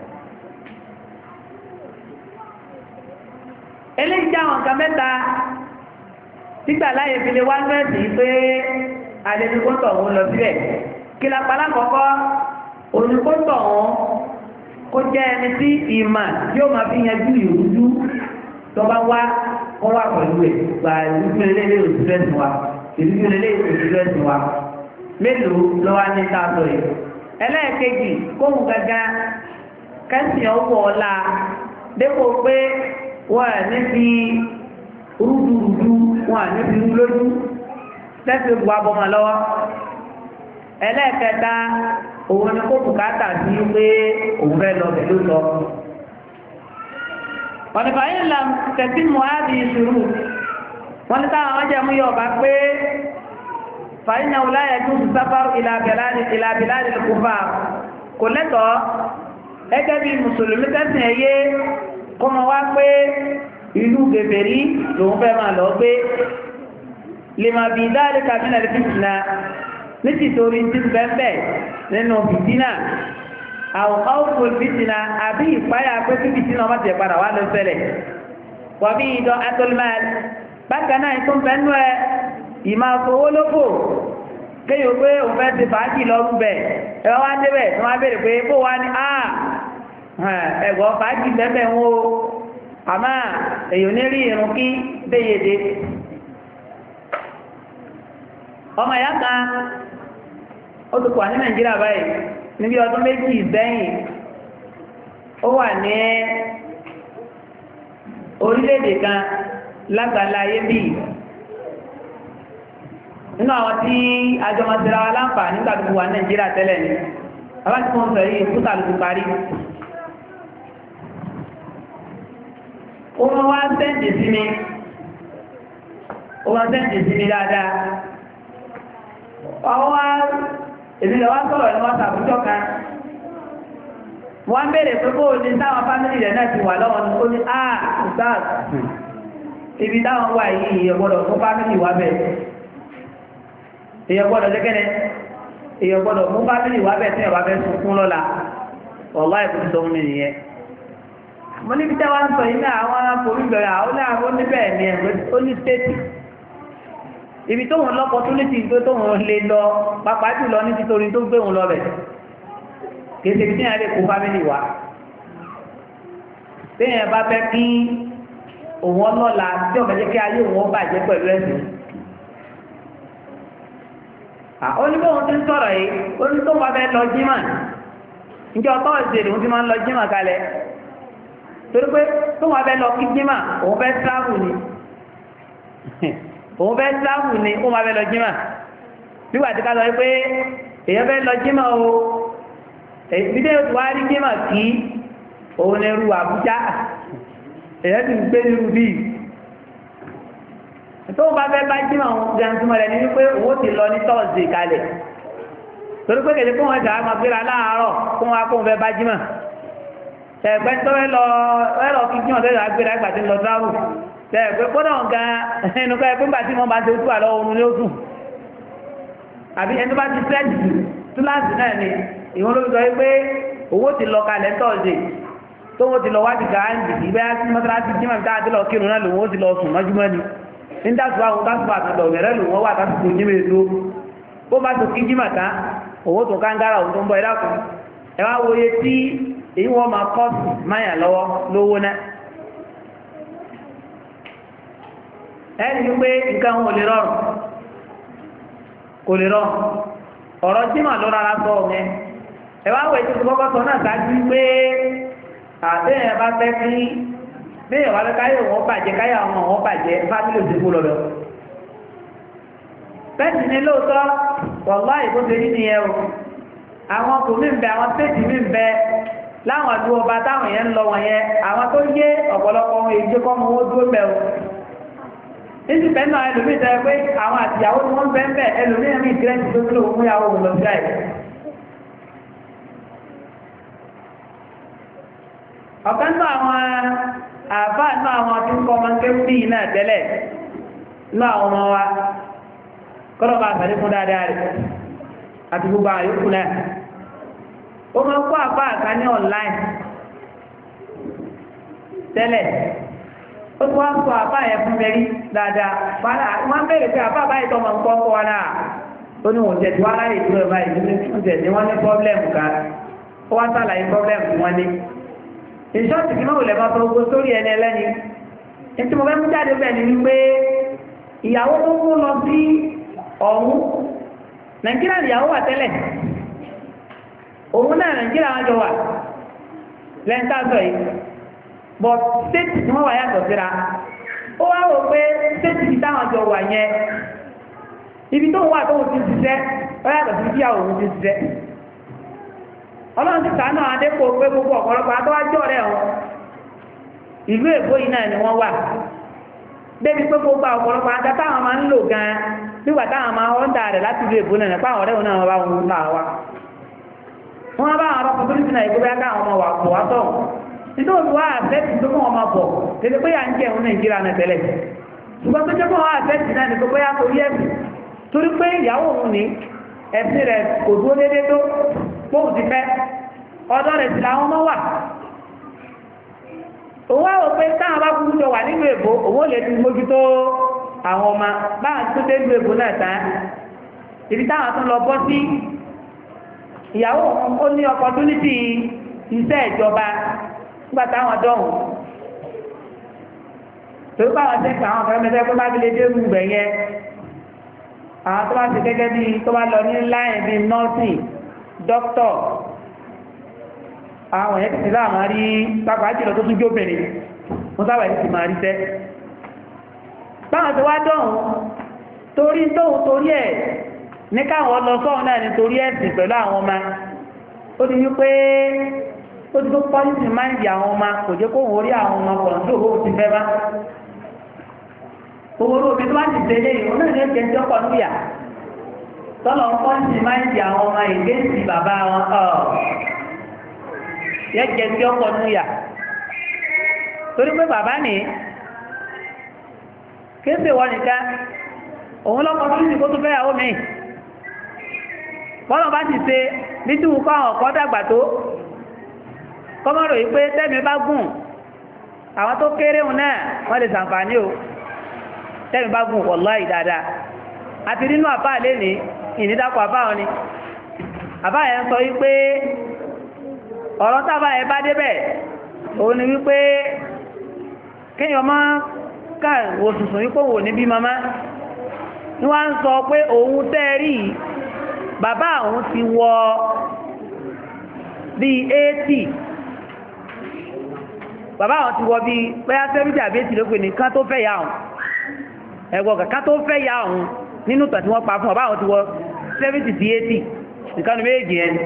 eléyìí jẹ́ àwọn nǹkan mẹ́ta sígbà láyé fi lè wá mẹ́sì pé àlejòkótọ̀ òun lọ síbẹ̀. kí la pa lákọ̀ọ́kọ́ olùkótọ̀ òun kó jẹ́ ẹni tí ìmà yóò máa fi yanjú ìrújú tó bá wá kọ́ wà pẹ̀lú ẹ̀ gba ìrújú lélẹ́lẹ́ òṣìṣẹ́ ẹ̀sìn wa ìrújú lélẹ́lẹ́ òṣìṣẹ́ ẹ̀sìn wa mélòó lọ́wọ́ ní sáàtọ̀ yìí. ẹlẹ́ẹ̀kejì kóhùn gangan kẹ́sì ọ̀pọ̀ ọ̀la dépò pé wọ́n à ní fi rúdurùdu wọ́n à ní fi rú lójú lẹ́sìn bu abọ́mọ lọ́wọ́. ẹlẹ́ẹ̀kẹta òun ni kó bùkátà sí pé òun fẹ́ lọ bẹ̀ ló sọ. ọ̀nìfà yìí làm tẹ̀sí muhammed ìṣòro wọ́n ní táwọn ọjà mú yọ̀ bá pé fàyínà wùláyà tó ń sáfárù ìlàbìláàdì lùkùfà kò lẹ́tọ̀ọ́ ẹgẹ́ bí mùsùlùmí tẹ́sìn ẹ̀yẹ kọ́mọ wá pé ìlú gèbèrí lòun fẹ́ máa lọ gbé lè máa bí dáadé kàmínà lè fìtìnà ní tìtorí tí bẹ́ẹ̀ nínú fìtìnà àwọn ọ̀pọ̀ fìtìnà àbí ìpáyà pé kí fìtìnà ọmọ tẹ̀ padà wá lọ ṣẹlẹ̀ wà bí ìdọ̀ atolmal bákan náà tó ń bẹ́ nú ẹ ìmá owó lófò kéyò pé òun fẹ́ ti fàájì lọ́rùn bẹ̀ ẹ wá débẹ̀ tí wọ́n bèèrè pé bó wá ní à ẹ̀gbọ́n fàájì bẹ́ẹ̀ ń wo àmọ́ èyàn ní rí irun kí déyèdè ọmọ ìyá kan ó ti kọ̀ ní Nàìjíríà báyìí níbi ọdún méjì sẹ́yìn ó wà ní orílẹ̀-èdè kan lágbàlá ayé bíi nínú àwọn tí ajọmọ̀síra wa láǹfààní nígbà tó wà Nàìjíríà tẹ́lẹ̀ ni bàbá tí wọ́n sọ yìí fúta ló ti parí ó wọ́n wá sẹ́ǹdì sí mi ó wọ́n sẹ́ǹdì sí mi dáadáa ọwọ́ wá èmi lọ wá sọ̀rọ̀ ní wọ́n sàbújọ́ kan wọ́n bèèrè pé kó o ní táwọn fámìlì rẹ̀ náà ti wà lọ́wọ́ ní ó ní àà ìsáàs ibi táwọn wà yìí ìyẹ̀gbọ́dọ̀ fún fámìlì wà bẹ́ẹ̀ èyàn gbọ́dọ̀ jẹ́kẹ́lẹ́ èyàn gbọ́dọ̀ mú fámílì wá bẹ́ẹ̀ tí ẹ̀wà bẹ́ẹ̀ sùn fún lọ́la ọ̀lá ìkùn tó mú mi nìyẹn mo níbi tẹ́ wá ń sọ yìí náà àwọn akọ̀wébẹ̀rẹ̀ àwọn náà ó ní bẹ́ẹ̀ ni ẹ̀gbẹ́ ó ní stéètì ibi tó wọn lọ́kọ̀ tó létí tó tó wọn lè lọ pàápàá jùlọ ní títorí tó gbé wọn lọ bẹ̀ kéde tí yẹn lè kó fámílì wá téèyàn bá fẹ́ kí òun ọlọ́la tí ọ̀bẹ jẹ́ kí ayé òun bàjẹ́ pẹ̀lú ẹ̀sìn oníbòhun tí ń sọ̀rọ̀ yìí oní tó wà bẹ́ lọ jímà níjọ́ ọ̀tọ́ ìṣèlú tí máa ń lọ jímà kalẹ̀ torí pé tó wà bẹ́ lọ kí jímà òun fẹ́ tíráàbù ni òun fẹ́ tíráàbù ni ó wà bẹ́ lọ jímà nígbà tí ká sọ pé èyàn fẹ́ lọ jímà o ìbídé yóò ti wá rí jímà kí òun ẹrù Àbújá èyàn ti ń gbé nírú bíi tó bá fẹ́ bá jímọ̀ ohun jẹun rẹ̀ ní wípé owó ti lọ ní tọ́ọ̀sì kalẹ̀ torí pé kèdè fún ẹ̀sà àmà gbéra láàárọ̀ fún wa kóhun fẹ́ bá jímọ̀ ẹ̀gbẹ́ tó rẹ̀ kí jímọ̀ tó rẹ̀ gbéra ìgbà tí lọ sáwù ẹ̀gbẹ́ kódà ga ẹnu pé pínpà tí wọ́n bá ti tú àlọ́ oorun ní ó dùn àbí ẹni bá ti fẹ́ jù túláàsì náà ni ìwọ́n ló sọ wípé owó ti lọ kalẹ̀ tọ́ọ̀sì tó wọ́n ti lọ wá ti gà á ń dì bẹ́ẹ̀ sí mọ́sálásí jímọ̀ tá a ti lọ kírun náà lòun ó ti lọ sùn mọ́júmọ́ ni ní dáṣùwà àwọn dáṣùwà àtàlọ̀ òmìnirẹ́ lò wọ́n wà tásìkò jímẹ̀ ètò bó bá tó kí jímà tán owó tó ká ń gára òun tó ń bọ̀ ẹ̀dàkùn ẹwà wòye tí èyí wọ́n máa kọ́sù máyà lọ́wọ́ lówó náà ẹni wípé nǹkan wọn ò lè rọrùn kò lè rọrùn ọ̀rọ̀ jímà ló rárá sọ ọ̀mẹ́ ẹwà wòye tí kọ́kọ́ sọ náà sáájú pé àbẹ́yẹn bá fẹ́ kí bẹ́ẹ̀ wà lọ́káyọ̀ wọ́n bàjẹ́ káyà ọmọ wọn bàjẹ́ fámílì òsìnkú lọ́dọ̀ bẹ́ẹ̀sì ni lóòótọ́ wọ̀lá ìkóso yìí ni ẹ o àwọn ọkùnrin ń bẹ àwọn stéètì mi ń bẹ láwọn àdúgbò ọba táwọn èèyàn ń lọ wọn yẹn àwọn tó yé ọ̀pọ̀lọpọ̀ ohun èyí kọ́ mọ owó dúró bẹ̀ o níbi bẹ́ẹ̀ náà ẹlòmíì tẹ́ pé àwọn àtìyàwó ni wọ́n bẹ́ẹ̀ bẹ́ẹ̀ ẹlòmíì ní ìdírẹ́sì tó kílò fún ìyàwó òun lọ sí àì ọ̀kan náà àwọn àbá náà àwọn tí ń kọ́ ọmọ kéwú ní iná tẹ́lẹ̀ náà àwọn ọmọ wa kọ́lọ̀ bá sàrí fún dáadáa rẹ̀ àti gbogbo àwọn yòókù náà ó máa kó àbá àká ní online tẹ́lẹ̀ ó tún wá sọ àbá yẹn fún mẹ́rí dáadáa wọ́n bèèrè pé àbá báyìí tó máa ń kọ́ kọ́ wa náà ó ní wọ́n jẹ̀ tí wọ́n aláyè tó ẹ̀ báyìí tó jẹ̀ tí wọ́n ní pọ́blẹ́mù kan ó wá sàlàyé pọ́blẹ́mù tí wọ́n ní ìṣọ́ọ̀tì kí máa wò lẹ́ máa fọ gbogbo sórí ẹni ẹlẹ́ni ètò mo fẹ́ mú jáde bẹ́ẹ̀ ni wípé ìyàwó tó kú lọ sí ọ̀hún nàìjíríà ìyàwó wà tẹ́lẹ̀ òun náà nàìjíríà wọn jọ wà lẹ́ńtàzọ̀ yìí but state tí wọ́n wà yàtọ̀ síra ó wá wò pé state tí táwọn jọ wà yẹn ibi tó wà tóun ti ṣiṣẹ́ ó yàtọ̀ sí bí àwọn òun ti ṣiṣẹ́ ọlọ́run ti sàánà adépò pé gbogbo ọ̀pọ̀lọpọ̀ àtọ́wájọ́ rẹ̀ wọn ìlú èkó yìí náà ni wọ́n wà débi pé gbogbo ọ̀pọ̀lọpọ̀ àga táwọn máa ń lò gan nígbà táwọn máa ń dà rẹ̀ láti ìlú èkó náà nípa àwọn ọ̀rẹ́ náà bá wọn là wá wọ́n bá àwọn ọ̀pọ̀ polisi náà ìgbé bá àwọn ọmọ wà pọ̀ wá tọ̀ nítorí wọ́n àfẹ́tì tó kọ́ wọn máa bọ̀ tẹ́lẹ̀ pé yà ń jẹun nàìjíríà náà tẹ́lẹ̀ ṣùgbọ́n tó jẹ́ pé wọ́n àfẹ́tì náà ní pé bóyá torí ẹ̀sìn torí pé ìyàwó òun ní ẹ̀sìn rẹ̀ kò dúró déédéé tó bóun ti fẹ́ ọ̀dọ̀ rẹ̀ sì làwọn ọmọ wà òun wá wò pé táwọn bá kúrú jọ wà nínú èbó òun lè ti mójútó àwọn ọmọ báwọn tó dé nínú èbó náà tán ibi táwọn tó lọ bọ́ sí ìyàwó ó ní opportunity iṣẹ́ ìjọba nígbà táwọn dọ̀hùn torí báwọn ṣe ń pa àwọn ọ̀fẹ́ mẹ́tẹ́ pé má fi lè dé rú ibẹ̀ yẹn àwọn tó bá ṣe gẹ́gẹ́ bí tó bá lọ ní láyìn bíi nọ́ọ̀sì dókítọ̀ àwọn ẹ̀kì sí láàmà rí pápá jùlọ tó tún jóbìnrin wọ́n sábà ní ti máa rí tẹ́ báwọn tó wá dọ̀hún torí tóhun torí ẹ̀ ní káwọn lọ sọ́hun náà ní torí ẹ̀sìn pẹ̀lú àwọn ọmọ ó ti wí pé ó ti tó pọ́lísì máìndì àwọn ọmọ kò jẹ́ kó wọ́n rí àwọn ọmọ pọ̀ tó owó ti fẹ́ bá owó omi tó bá ti tẹ̀lé ìwọ̀n náà ní ẹ̀jẹ̀ tí ó pọ̀ níyà tọ́lọ̀ pọ́lísì máìndì àwọn ọmọ ìgbésì bàbá wọn yẹ́jẹ́ tí ọkọ̀ núyà torí pé bàbá ní kéèsè wọ́n nìkan òun lọ́kọ̀ tó ní kó tó fẹ́ yàwó mi bọ́lọ̀ bá ti ṣe bí tí wùkọ́ àwọn ọ̀kọ́ dàgbà tó kọ́mọ́rò yìí pé tẹ́mi bá gùn àwọn tó kéré hùn náà wọ́n lè ṣàǹfààní o tẹ́mi bá gùn wọ̀láì dáadáa àti nínú àbá lè ní ìnídàpọ̀ àbá wọn ni àbá yẹn sọ wípé ọ̀rọ̀ tábà ẹ bá débẹ̀ òun ni wípé kéèyàn máa ká òsùsùn wípé wò ní bí mamá ní wá ń sọ pé òun tẹ́rí bàbá òun ti wọ bí eighty bàbá òun ti wọ bí pẹ́yà seventy àbí eighty ló pè ní ká tó fẹ́ yà òun ẹ̀gbọ́n ká tó fẹ́ yà òun nínú tàn tí wọ́n pa fún bàbá òun ti wọ seventy sí eighty nìkanu méjì ẹni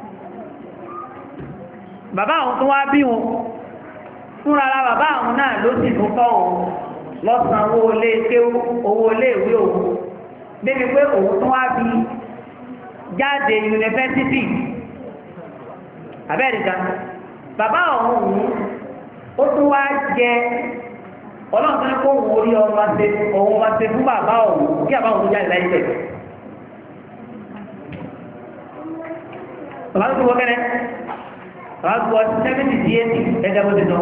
bàbá àwọn tó wá bí wọn fúnra ara bàbá àwọn náà ló sì tún kọ́ òun lọ́sàn owó ilé kéwú owó ilé ìwé òun débi pé òun tó wá bí jáde yunifásitì Amẹ́ríkà bàbá òun òun ó tún wá jẹ ọlọ́run tó ní kó òun orí ọmọ ṣe òun wá ṣe fún bàbá òun kí bàbá òun tó jáde láyé bẹ̀. bàbá tó ti wọ́ kẹ́rẹ́ Ragbo seventy sí eighty ẹgbẹ́ bó ti lọ.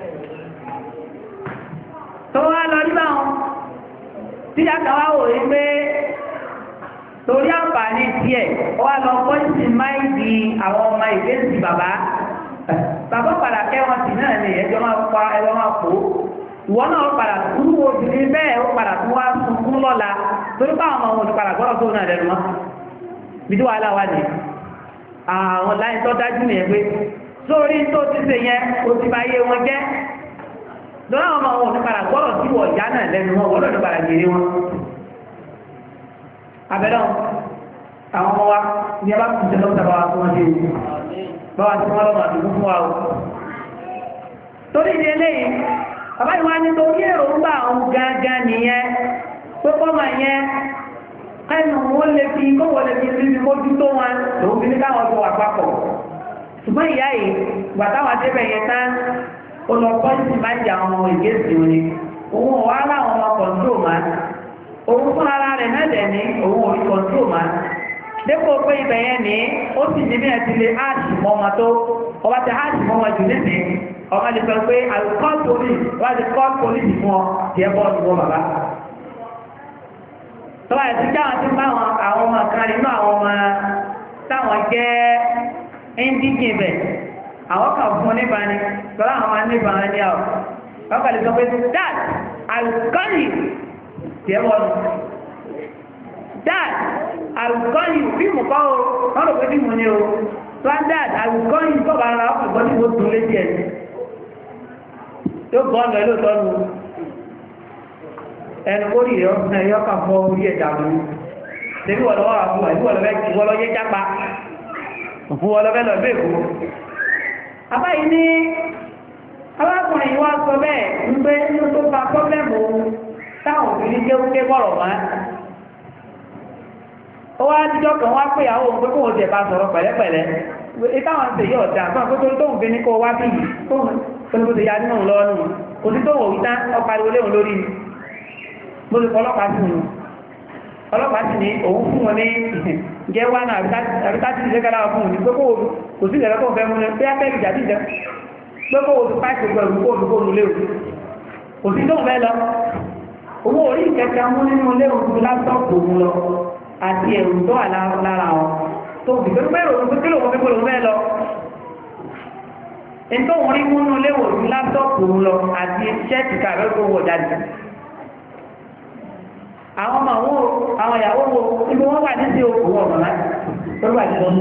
Tó wá lọ nígbà wọn, tí àkàwá wò rí pé torí àǹfààní díẹ̀, ó wá lọ pọ́ìsì máìdì àwọn ọmọ ìgbésì bàbá. Bàbá padà kẹ́wọ́n sí náà ni ẹjọ́ máa pa ẹjọ́ máa pò. Ìwọ náà padà kúrú obìnrin bẹ́ẹ̀ ó padà tún wá sunkún lọ́la torí báwọn ọmọ wọn ti padà gbọ́dọ̀ tó náà lẹ́nu mọ́. Bí tí wàhálà wà ní àwọn láyé tó dájú ní ẹgbẹ́ sórí tó ti ṣe yẹn o ti bá yé wọn jẹ́ lọ́nà ọmọ wọn ní padà gbọ́rọ̀ sí wọ̀ ìyá náà lẹ́nu wọn wọ́n lọ́dọ̀ padà gèrè wọn abẹ́lẹ́ àwọn ọmọ wa ní ẹbá kùn jẹ́ lọ́pàá báwa fún wọn dé ewu báwa tí wọ́n lọ́mọ àdúgbò fún wa o torí ní eléyìí bàbá ìwà ní torí èròǹgbà àwọn gangan nìyẹn pé kọ́mọ yẹn ẹnu wọn lè fi kọ́wọ́ lè fi rí mójú tó wọn lòun fi ní káwọn tó wà papọ̀ ṣùgbọ́n ìyá yìí gbàtàwọn adébẹ̀ yẹn tán ó lọ pọ́ǹsì máa ń jà àwọn ọmọ ìgéèsì wọn ni òun ò wá láwọn ọmọ kọ̀ǹtró máa òun fún ara rẹ̀ náà dẹ̀ ní òun ò rí kọ̀ǹtró máa dépò pé ibẹ̀ yẹn ní ó sì ní bí ẹ ti lè áàṣì mọ́ ọmọ tó ọba ti áàṣì mọ́ ọmọ jù nísìnyí ọmọ lè sọ pé àlùkọ́ police wọ́n ti kọ́ police fún ọ tí ẹ bọ́ọ̀lù wọ bàbá. tọ́wọ́ ẹ̀ ti jáwọn tí bá àwọn ọmọ kan nínú àwọn ọmọ táwọn jẹ́ ẹ́ńdígì bẹ̀ àwọn kan fún nípa ni tọ́lá àwọn máa nípa wọn ní àwọn wọ́n kàn lè sọ pé dad àlùkọ́ yìí tí ẹ bọ́ọ̀lù dad àlùkọ́ yìí fíìmù kọ́ o wọ́n rò pé fíìmù ni o dad àlùkọ́ yìí kọ́ bá ara ọkọ̀ ìgbọ́n tí mo dùn létí ẹ̀ yóò bọ́ ọ̀nà ẹlòtọ́ nu ẹnu kórì rẹ̀ ọ̀sán ẹ̀yọ́ kà fọ́ orí ẹ̀dà mú tẹ́bí wọ́n lọ́wọ́ àbúrò ìwọ́ lọ yé jápa òfúwọ́ lọ́fẹ́ lọ bẹ́ẹ̀ kú. abáyé ní alákùnrin yìí wá sọ bẹ́ẹ̀ ń pé ní tó fa pọ́blẹ́mù táwọn òbí kéwúké bọ̀rọ̀ mọ́ ó wá jíjọ́ kan wá pé àwọn òun pé kóun tẹ̀ bá sọ̀rọ̀ pẹ̀lẹ́pẹ̀lẹ́ ìtàwọn ṣe yóò dá fún àkótó tóun fi ní kó wá bí yìí tóun tó ti ya nínú lọ́nù kò sí tóun òwú tán ọpariwo léhùn lórí ni mo ti kọ ọlọ́pàá sí wọn ọlọ́pàá sì ní òun fún wọn ní jẹ́ wá náà àbíká tí ìṣẹ́ kára fún òní gbogbo òru kò sí ìṣẹ̀lẹ̀ tó fẹ́ mú ní pé ápẹ́ ìjà tí ìjẹ́ gbogbo òru páìpù pẹ̀lú kóòlù kóòlù léwu kò sí tóun fẹ́ lọ owó orí ìkẹta mú nínú léwu tó láptọ́ọ̀pù òun lọ àti ẹ̀rù tó wà lára wọn tó fi pẹ̀lú pẹ̀lú òun pé kí lòun fẹ́ kóòlù fẹ́ lọ ètò òun rí múnú léwu láptọ́ọ̀pù òun lọ àti ṣẹ́ẹ̀tì kàwé kó wọ̀ jáde àwọn ọmọ àwọn àwọn ìyàwó wo ibi wọ́n wà ní sí òkú ọ̀rọ̀ láti tó wà ní ọmọ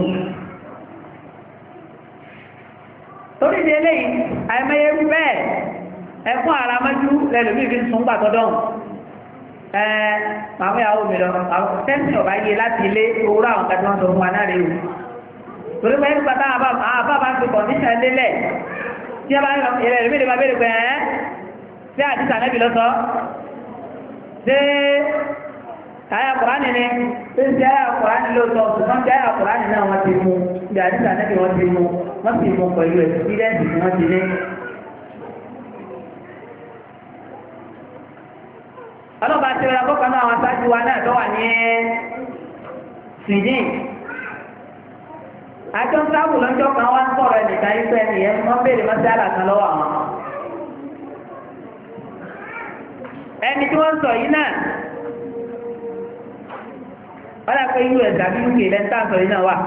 torí di eléyìí àìmọye rí bẹ́ẹ̀ ẹkún ara mọ́jú lẹ́lòmí fi sùn gbàtọ́dọ̀hùn ẹ̀ẹ́ àwọn ìyàwó mi lọ àwọn tẹ́sí ọ̀bá yé láti ilé owó àwọn kẹtù wọn sọ fún wa náà rí o torí pé nípa táwọn àbábá ń fi kọ̀ǹdíṣàn lélẹ̀ tí a bá ń lọ ilẹ̀ ìrìnbí ìdíbà bẹ́ẹ̀ pé ẹ́ sí àdìsá nẹ́bì lọ́sọ́ ṣé àyà kùránì ni ṣé ṣe àyà kùránì lóòótọ́ ṣùgbọ́n ṣe àyà kùránì náà wọ́n ti mú bí àdìsá nẹ́bì wọ́n ti mú wọ́n sì mú pẹ̀lú ẹ̀sìpírẹ́ǹsì tí wọ́n ti ní. ọlọ́ba ti rẹ̀ kọ́kọ́ náà àwọn aṣáájú wa náà tó wà ní Sweden àjọ sáàbù lọ́jọ́ kan wá ń sọ̀rọ̀ ẹnìkan yìí pé ẹnìyẹn wọ́n béèrè mọ́sí àlàkan lọ́wọ́ àwọn ẹni tí wọ́n sọ yìí náà wọ́n dàpọ̀ U S àbí U K lẹ́ńtà sọ yìí náà wà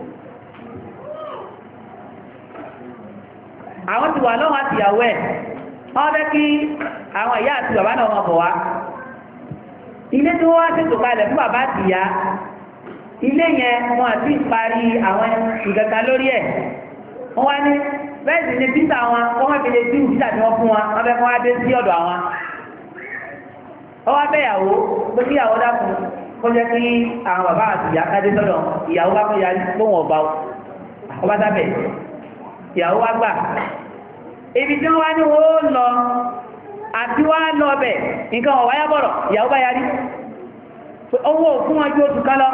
àwọn ti wà lọ́wọ́ àtìyàwó ẹ̀ wọ́n fẹ́ kí àwọn ìyá àti bàbá náà wọn bọ̀ wá ilé tí wọ́n wá ṣètò kalẹ̀ fún bàbá àtìyá ilé yẹn wọn àti ìparí àwọn ìgbẹ̀ta lórí ẹ̀ wọ́n wá ní bẹ́ẹ̀ sì ni pítà wọn wọ́n wọ́n fi lè dín pítà tí wọ́n fún wọn wọ́n fẹ́ kọ́ wá dé sí ọ̀dọ̀ àwọn wọ́n wá bẹ́yàwó pé kí ìyàwó dákun kó jẹ́ kí àwọn bàbá àti ìyá ká dé sọ́dọ̀ ìyàwó bá kọ́ ya lóhùn ọba ọba sábẹ̀ ìyàwó wá gbà ibi tí wọ́n wá ní wọ́n lọ àti wá lọ bẹ̀ nǹkan ọ̀wá yá bọ̀rọ̀ ìyàwó bá yarí owó fún wọn ju oṣù kan lọ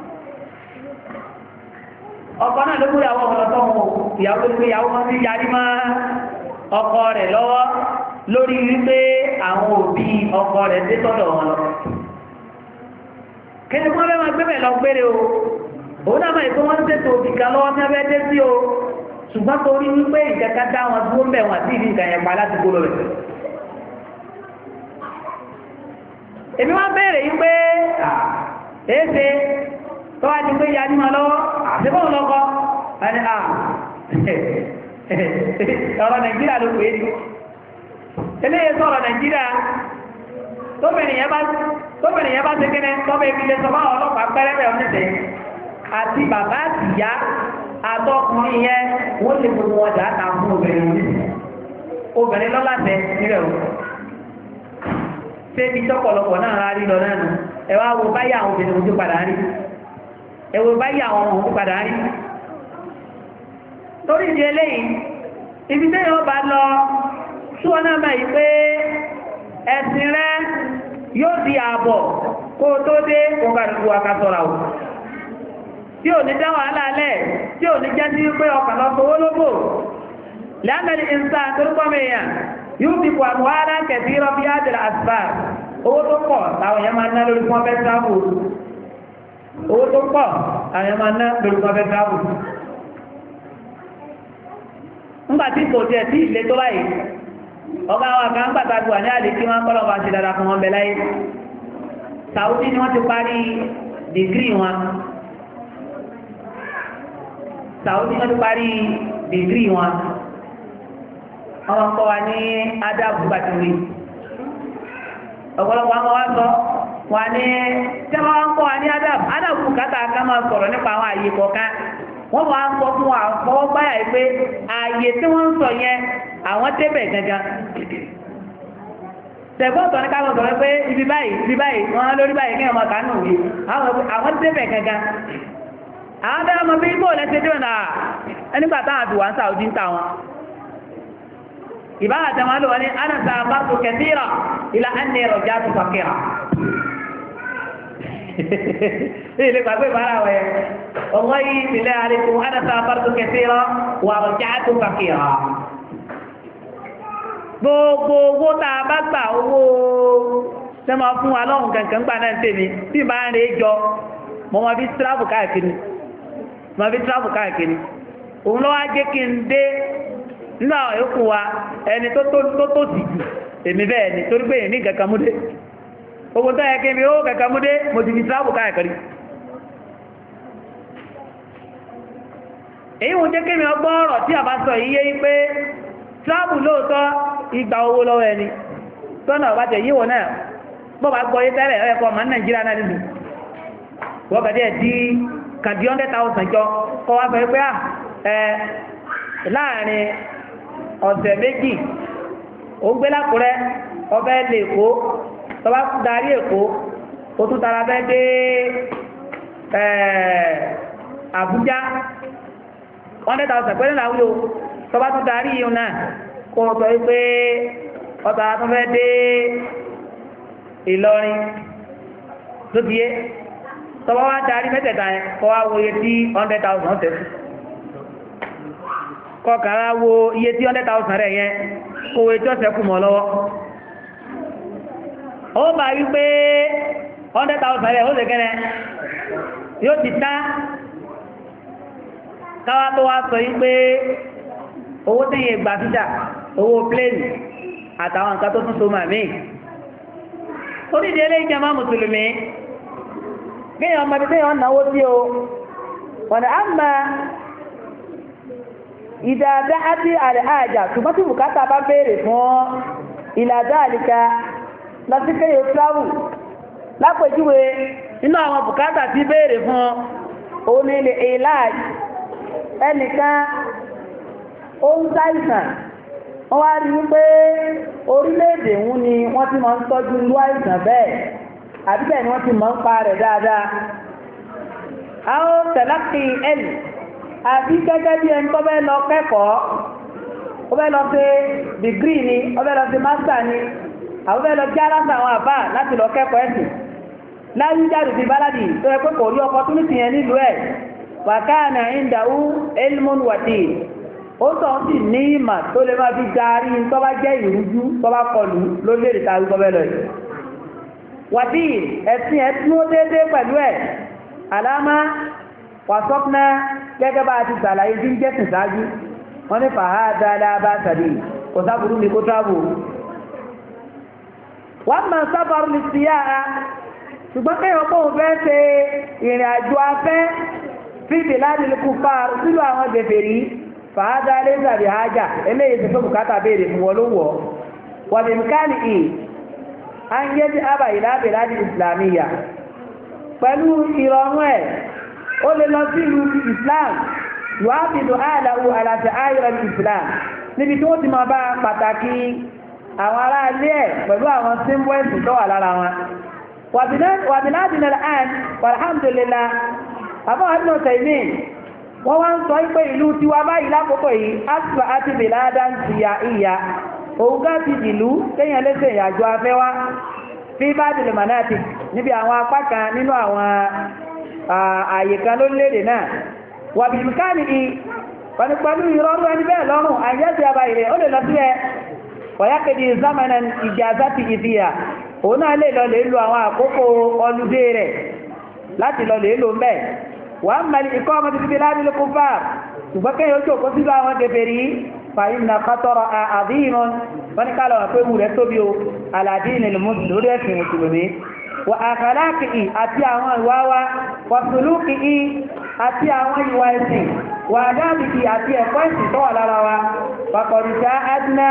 ọkọ náà ló kúrò àwọn ọ̀pọ̀lọpọ̀ wọn ìyàwó tó gbé ìyàwó wọn sí yarí mọ́ ọkọ rẹ̀ lọ́wọ́ lórí wípé àwọn òbí ọkọ rẹ̀ dé tọ́dọ̀ wọn lọ kẹ́ni wọ́n fẹ́ máa gbé bẹ̀ lọ gbére o òun náà máa ìpé wọ́n tètò òbí kan lọ́wọ́ tí wọ́n fẹ́ dé sí o ṣùgbọ́n torí wípé ìkẹ́kẹ́ dá wọn dúró ń bẹ̀ wọn àti ìdí nǹkan yẹn pa láti gbó lọ rẹ̀ èmi wọ́n béèrè yí pé èéṣe tó wá di pé ya ní wọn lọ́wọ́ àṣẹ́bọ̀n lọ́kọ́ ẹni à ọ̀rọ̀ Nàìjíríà ló pè é ní eléyè sọ̀rọ̀ Nàìjíríà tóbìnrin yẹn bá ṣe kéne tọ́bẹ̀ ibi lè sọ fáwọn ọlọ́pàá pẹ́rẹ́pẹ́ ọ̀nẹ́sẹ̀ àti bàbá àti ìyá àtọkùnrin yẹn wọ́n lè gbogbo ọjà àtà fún obìnrin obìnrin lọ́láṣẹ nílẹ̀ o ṣé ibi tọ́pọ̀lọpọ̀ náà rárí lọ náà nù ẹ wá wo báyìí àwọn obìnrin ojú padà rí ẹ wo báyìí àwọn ọmọ ojú padà rí torí ìdí eléyìí ibi tẹ́yìn ọba lọ tí wọ́n náà máa yí pé ẹ̀sìn rẹ yóò di ààbọ̀ kó tó dé kọkàrùkù akásọ̀rà ò tí ò ní dá wàhálà alẹ́ tí ò ní jẹ́ sí pé ọkàn lọ fowó lóbò lẹ́mẹ̀lì ìsá torúkọ mẹ́yàn yóò fi kò àwọn ará kẹfì rọ́bí àdìrà àsìfà owó tó pọ̀ láwọn èèyàn máa ná lórí fún ọbẹ̀ sáàbù owó tó pọ̀ àwọn ẹmọ náà lórí kan fẹ́ travel ńgbàtí kò tiẹ̀ sí ilé tó báyìí ọba wa kan pàtàkì wà ní àlè kí wọ́n kọ́lọ̀ bá ti dára fún wọn bẹ̀ láyé Saudi ni wọ́n ti parí dìgírì wọn Saudi ni wọ́n ti parí dìgírì wọn wọ́n kọ́ wa ní adabu gbàtúwì ọ̀pọ̀lọpọ̀ àwọn wa sọ wà ní tí wọ́n kọ́ wa ní adabu adabu kátà ká máa sọ̀rọ̀ nípa àwọn àyè kọ̀ọ̀kan wọ́n máa ń sọ fún wa fọwọ́ báyà pé ààyè tí wọ́n ń sọ yẹn àwọn débẹ̀ gangan tẹ̀gbọ́ntọ̀ ní káwọn sọ̀rọ̀ pé ibi báyìí ibi báyìí wọ́n lórí báyìí kí ọmọ kanú wí àwọn débẹ̀ gangan àwọn bẹ́ẹ̀ ọmọ bí ibò lẹ́sẹ̀ dé ọ̀nà ẹnigbà táwọn àti wà ń Saudi ń ta wọn ìbára tẹ̀wọ́n lò wọ́n ní anasa bàtò kẹsíra ìlà ẹni ẹ̀rọ já tó fàkìrà ilé gbàgbé ìbára wẹ̀ ọ̀wọ́ yìí ìpìlẹ̀ àríkù anasa bàtò kẹsíra wà rọ̀já tó fàkìrà gbogbo owó tá a bá gbà owó tẹ́mọ̀ fún wa lọ́hùn kankan gbà náà tèmi tí bá ń rèé jọ mọ́ wọn bí tíráàbù káàkiri mọ́ bí tíráàbù káàkiri òun lọ́wọ́ jẹ́ kí n dé nínú àwọn yòókù wa ẹni tó tó tó sì jù èmi bẹ́ẹ̀ ni torí pé èmi kankan múdé owó tó yẹ kí mi ó kankan múdé mo ti fi tíráàbù káàkiri èyí wọ́n jẹ́ kí mi ọgbọ́n ọ̀rọ̀ tí a bá sọ yíyé pé tíráàbù lóòótọ́ ìgbà owó lọ́wọ́ ẹni tọ́nà ọba tẹ̀ yíwọ̀ náà bọ́ bá gbọ́ yé tẹ́lẹ̀ ẹ̀kọ́ ọmọ Nàìjíríà náà nínú wọ́n kàdé ẹ̀ di kàdí hundred thousand jọ kọ́ wá sọ pé ẹ̀ láàrin ọ̀sẹ̀ méjì ó gbé lákùrẹ́ ọbẹ̀ lè kó tọba darí Èkó ó tún tara bẹ́ dé Àbújá hundred thousand pẹ́lẹ́ làwọn yóò tọba tún darí yìí náà kó sọ wípé ọ̀tà tó fẹ́ dé Ìlọrin tó ti yé tọba wá darí mẹ́tẹ̀ẹ̀ta yẹn kọ́ wá wo iye tí hundred thousand tẹ̀sí kọ́ kàrá wo iye tí hundred thousand rẹ̀ yẹn kó wo tí ó sẹ́kù mọ́ lọ́wọ́ ó bá rí pé hundred thousand rẹ̀ ó lè gẹ́rẹ́ yóò ti tán káwá tó wá sọ yí pé owó tẹ́yìn gbà fíjà owó pléènì àtàwọn nǹkan tó tún so mà mí orílẹ̀ ilé ìjẹmọ́ mùsùlùmí gẹ́yàn ọmọdé tẹ́yàn náwó sí o wọ̀nà á ma ìdàdá àti àrẹ̀hájà ṣùgbọ́n tí bùkátà bá béèrè fún ìlàdá àlìkà lọ́síkẹ́yẹ travel lápẹjúwe nínú àwọn bùkátà tí béèrè fún òun ilẹ̀ ìlàjì ẹnìkan ó ń ṣàìsàn wọ́n wá rí wípé orílẹ̀-èdè wọn ni wọ́n ti máa ń tọ́jú irú àìsàn bẹ́ẹ̀ àbí bẹ́ẹ̀ ni wọ́n ti máa ń pa rẹ̀ dáadáa àwọn tẹ̀lápì ẹ̀lì àbí gẹ́gẹ́ bí ẹni tó bẹ́ẹ̀ lọ kẹ́kọ̀ọ́ ó bẹ́ẹ̀ lọ ṣe dìgírì ni ó bẹ́ẹ̀ lọ ṣe mástà ni àwọn bẹ́ẹ̀ lọ jẹ́ aláṣà àwọn àbá láti lọ kẹ́kọ̀ọ́ ẹ̀sìn láyé jáde fi báládì tó yẹ pé kò rí opportunity yẹn nílùú ẹ̀ wàkánà ìdàwú elmon wàdí ó sọ sí ní ìmà tó lè máa fi darí tó bá jẹ́ ìrújú tó bá kọlù lórílẹ̀-èdè tàbí gọ́bẹ̀ lọ yìí wàdí ẹ̀sìn ẹ̀sìn ó déédéé pẹ̀lú ẹ̀ àlámá wàsọ́pná gẹ́gẹ́ bá ti sàlàyé tí ń jẹ́ sìn sáájú wọ́n ní fàhádà lábá sàdé kò sábùrú ní kó tábù wọ́n mọ̀ sábàrú ní síyá ṣùgbọ́n kéèyàn kóhùn fẹ́ ṣe ìrìn àjò afẹ́ fíìdì láti lukú fa sílùú àwọn gbèfèrí fàádà lẹ́sà bí hájà eléyìí tó bùkátà béèrè fún wọn ló wọ̀ wọ́n bí mkáni ì á ń yé sí àbà ìlàbẹ̀ láti ìsìlámíyà pẹ̀lú ìrọ̀rùn ẹ̀ ó lè lọ sí ìlú Islam yóò á fi dùn áàlàwò àlàfẹ́ ayọ̀rọ̀ Islam níbi tí wọ́n ti máa bá pàtàkì àwọn ará ilé ẹ̀ pẹ̀lú àwọn símbọ́ẹ̀sì tó wà lára wọn wàbíládìí àn alhamdulillah àbọ̀ àdínà tẹ̀mí wọ́n wá ń sọ pé ìlú tiwa báyìí lákòókò yìí asfa àti bèládà ń ti ya ìyá òun ká ti ìlú kéèyàn lẹ́sẹ̀ ìyàjọ afẹ́ wá fi bá dìlẹ̀ manati níbi àwọn apá kan nínú àwọn ààyè kan lórílẹ̀-èdè náà wàbí mìkáàní i pẹ̀lú pẹ̀lú ìrọ̀rùn ẹni bẹ́ẹ̀ lọ́rùn àyẹ́sì àbáyé rẹ̀ ó lè lọ síbẹ̀ wọ̀yákèdè zamanan ìjàzátì ìfìyà òun náà lè lọ lè lo àwọn àkókò ọlúdé rẹ̀ láti lọ lè lò mẹ́ wà á mẹ́lì ikọ́ ọmọ títí bí láti lókun fà ṣùgbọ́n kẹ́yìn ojú òkú sílò àwọn gẹ̀fẹ̀rí fàyín na kátọ́rọ̀ àdínà wọ́n ní kálọ̀ wà pé wù rẹ̀ tóbi o aládínà lórí ẹ̀sìn mùsùlùmí wà àkàlákìí àti àwọn ìwà wa wà sùlúkìí àti àwọn ìwà ẹ̀sìn wà dábìkì àti ẹ̀kọ́ ìsìn tó wà lára wa pàkọ̀rìṣà adná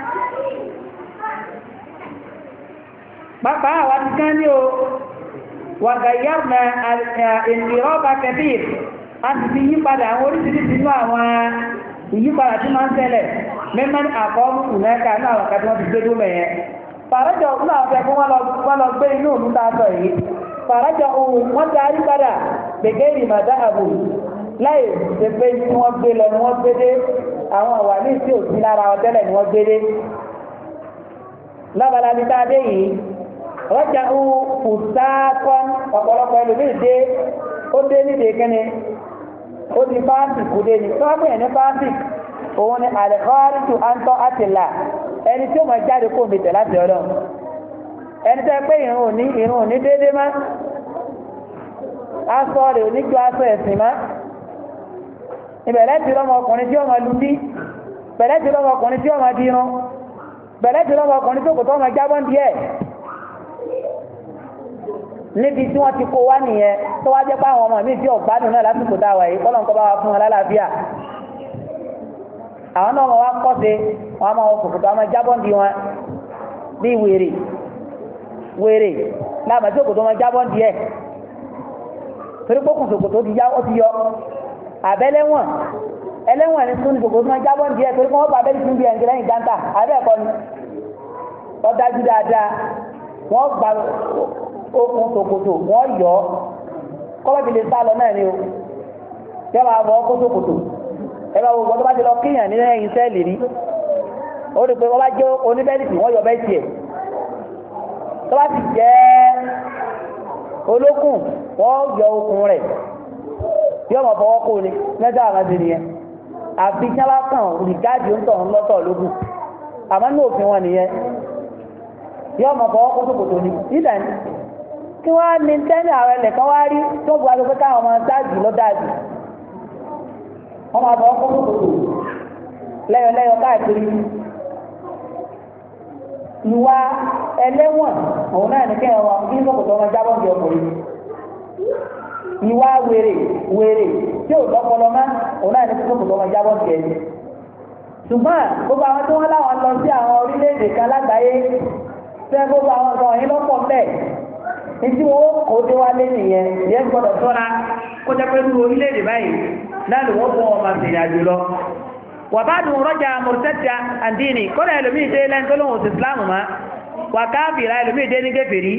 pápá àwa ti kán ní o wà gàyàmà ìrọ́bà kẹfìr a ti fi yípadà àwọn oríṣiríṣi inú àwọn ìyípadà tí máa ń tẹ́lẹ̀ mẹ́mẹ́ni àkọ́mù ìmẹ́ka ní àwọn kàtí wọ́n ti gbé dúmẹ̀ yẹn fàrájọ náà fẹ́ fún wọn lọ gbé inú òun tá a sọ yìí fàrájọ ohun wọ́n ti arí padà gbẹ̀gẹ́ ìrìnàdá àbò láì ṣe pé tí wọ́n gbé lọ ni wọ́n gbé dé àwọn àwà ní ìsí òsì lára wọn tẹ́lẹ̀ ni wọ́n gbé dé lábala bí tá a dé yìí rọ́jà ohun fùsákọ́n ọ̀pọ̀lọpọ̀ ẹlòmíì dé ó dé nídìí kẹ́ni ó di fásitì kò dé ní tó wá pè ní fásitì òun ni àlẹ́kọ́rìtù àǹtọ́ àtìlà ẹni tí ó máa jáde kó mi tẹ̀ láti ọ̀dọ̀ ẹni tẹ́ pé ìrun òní ìrun òní déédé má aṣọ rẹ̀ òní ju aṣọ ẹ̀sìn má ìbẹ̀lẹ́ ti lọ́mọ ọkùnrin tí ó máa lu bí bẹ̀lẹ́ ti lọ́mọ ọkùnrin tí ó máa di irun bẹ̀lẹ́ ti lọ́mọ ọkùnrin tó kò tó máa jábọ́ díẹ̀ níbi tí wọ́n ti kó wá nìyẹn tó wá jẹ́ pé àwọn ọmọ mi tí ọ̀gbádùn náà lásìkò dáwà yìí kọ́lọ̀ nǹkan bá wa fún wọn lálàáfíà àwọn náà wọ́n wá kọ́sẹ̀ wọ́n á máa wọ kòkòtò àwọn jábọ́ di wọn bí wèrè wèrè láàmà tí òkòtò wọn jábọ́ di ẹ̀ torí pé kòkòtò ti yá ó ti yọ àbẹ́lẹ́wọ̀n ẹlẹ́wọ̀n ní tún ní kòkòtò wọn jábọ́ di ẹ̀ torí pé wọ́n bá abẹ́lẹ́ tún bí ẹ̀ ń gẹ́lẹ́yìn gántà àbẹ́ẹ̀kọ́ ni wọ́n dájú dáadáa wọ́n gba okùn ṣòkòtò wọ́n yọ kọ́bẹ̀bì lè sá lọ náà ni o yẹ́ bá bọ́ kó ṣòkòtò ẹ bá gbogbo tó bá ti lọ kíyàn ní ẹ̀yìn sẹ́ẹ̀lì rí ó rí pé wọ́n bá jẹ́ oníbẹ́ẹ̀lì wọ́n yọ bẹ́ẹ̀ tiẹ̀ tó bá ti jẹ́ olókùn wọ́n yọ okùn rẹ̀ tí ọmọ fọwọ́ kó ni mẹ́ta àwọn ti nìyẹn àfi tí wọ́n bá kàn rìgáàdì ń tọ̀ ń lọ́tọ̀ lógún àmọ́ ní òfin wọn nìyẹn tí ọmọ fọwọ́ kó ṣòkòtò ni ìdá ni kí wọ́n ní tẹ́lẹ̀ àwọn ẹlẹ́kan wá rí tó gba ló pé káwọn ọmọ sáàjì ló dáàjì wọ́n máa bọ̀ ọ́ kókó kòtò lẹ́yọlẹ́yọ káàkiri ìwà ẹlẹ́wọ̀n òun náà ní kẹ́hìn wọn kí kòkòtò ọmọ jábọ̀ bí ọkùnrin ìwà wèrè wèrè tí ò lọ́pọlọ má òun náà ní kí kòkòtò ọmọ jábọ̀ bí ẹni ṣùgbọ́n gbogbo àwọn tí wọ́n láwọn lọ sí àwọn orílẹ̀-èdè kan lágbàáyé fẹ́ gbogbo àwọn ọ̀sán yìí lọ́pọ̀ mẹ́ẹ̀ ìdí wọn kò dé wá lé nìyẹn ìyẹn gbọ́dọ̀ tọ́ra kó jẹ́ pé ní orílẹ̀-èdè báyìí náà ló wọ́n fún ọmọ àṣẹyìn àjò lọ. wà bá dùn rọ́jà mọ̀rọ̀tẹ́tà àndínì kọ́dà ẹlòmíì dé lẹ́nu tó lóun òsì ìsìláàmù má wà káfìrà ẹlòmíì dé ní gẹ́fẹ̀rí.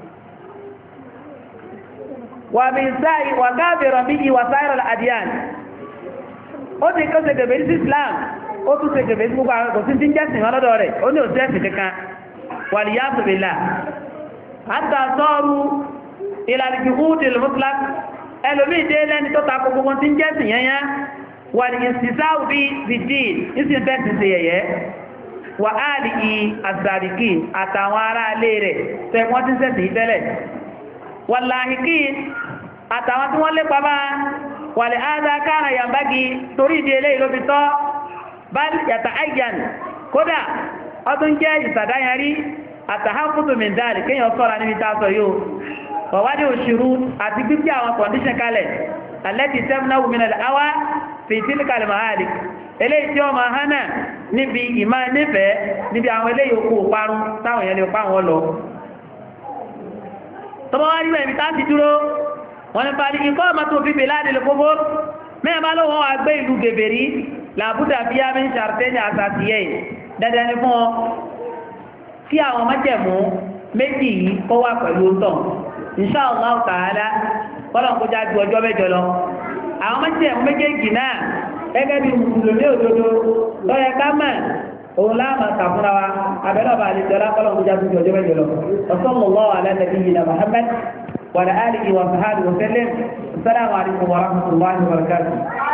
wà mí sáì wà káfìrà bí ìwà sáìrọ̀ àdìyàn ó ti kó ṣe gẹ̀fẹ̀rí sí islam ó tún ṣe gẹ̀fẹ̀rí sí gbogbo àwọn kò sí ti ń jẹ́sìn wọn lọ́dọ̀ rẹ̀ ó ní òsì ẹ̀sìn kankan wà ní yáàbù bìlà hatta sọ́ọ̀rù ìlànà ìhúdì lọ́mọ́sílá ẹlòmíì dé lẹ́ni tó takò gbogbo tí ń jẹ́ sí yẹn yẹn wà ní ìsìsáwù bí fìdí ìsìn tẹ́sí sí yẹ̀yẹ́ wà áàlì ì àzàríkì àtàwọn ará ilé rẹ̀ tẹ́ wọ́n ti ń sẹ́sì yìí tẹ́lẹ̀ wà láhìkì àtàwọn tí wọ́n lépa bá wà lè áza káàrà yàmbági torí ìdí eléyìí ló fi tọ́ bá yàtà àyàn kódà ọdún jẹ́ ìsàdáyarí àtàháfùtù mìndáàlì kéèyàn sọ́ra níbi tààtọ̀ yóò wàwádìí òṣìrú àti gbígbí àwọn kọ̀ndíṣẹ̀ kalẹ̀ alẹ́tì tẹ́mùná wùmínà àwá fi tílìkàlẹ̀ mahali eléyìí tí ó ma hánà níbi ìmá nífẹ̀ẹ́ níbi àwọn eléyìí okú parun táwọn èèyàn lè pa wọn lọ tọ́bọ́ wá níbẹ̀ ibi táàtì dúró wọn ni parí ikọ́ ọmọ tó fi bèlá àdìlẹ̀ kóbó mẹ́ẹ̀bá ló wọ́n wá gbé ìlú gèbèrí làbúdà bí ámì ṣàrtẹ́ni àsàtìyẹ́ dandan ni fún ọ kí àwọn májẹ̀mú méjì yìí kó wà pẹ̀lú ọ̀tọ̀ insha Allah ta'ala kọ́lọ̀ kó já ju ọjọ́ mẹ́jọ lọ àwọn májẹ̀mú méjèèjì náà gẹ́gẹ́ bí mùsùlùmí òdodo lọ́yẹ ká mọ̀ òun láàmà kàfúnra wa abẹ́lẹ́ ọba àlejò ọlọ́kọ́lọ̀ kó já ju ọjọ́ mẹ́jọ lọ sallallahu ala nabiyyina Muhammad wa ala alihi wa sahbihi wa sallam assalamu alaikum wa rahmatullahi wa barakatuh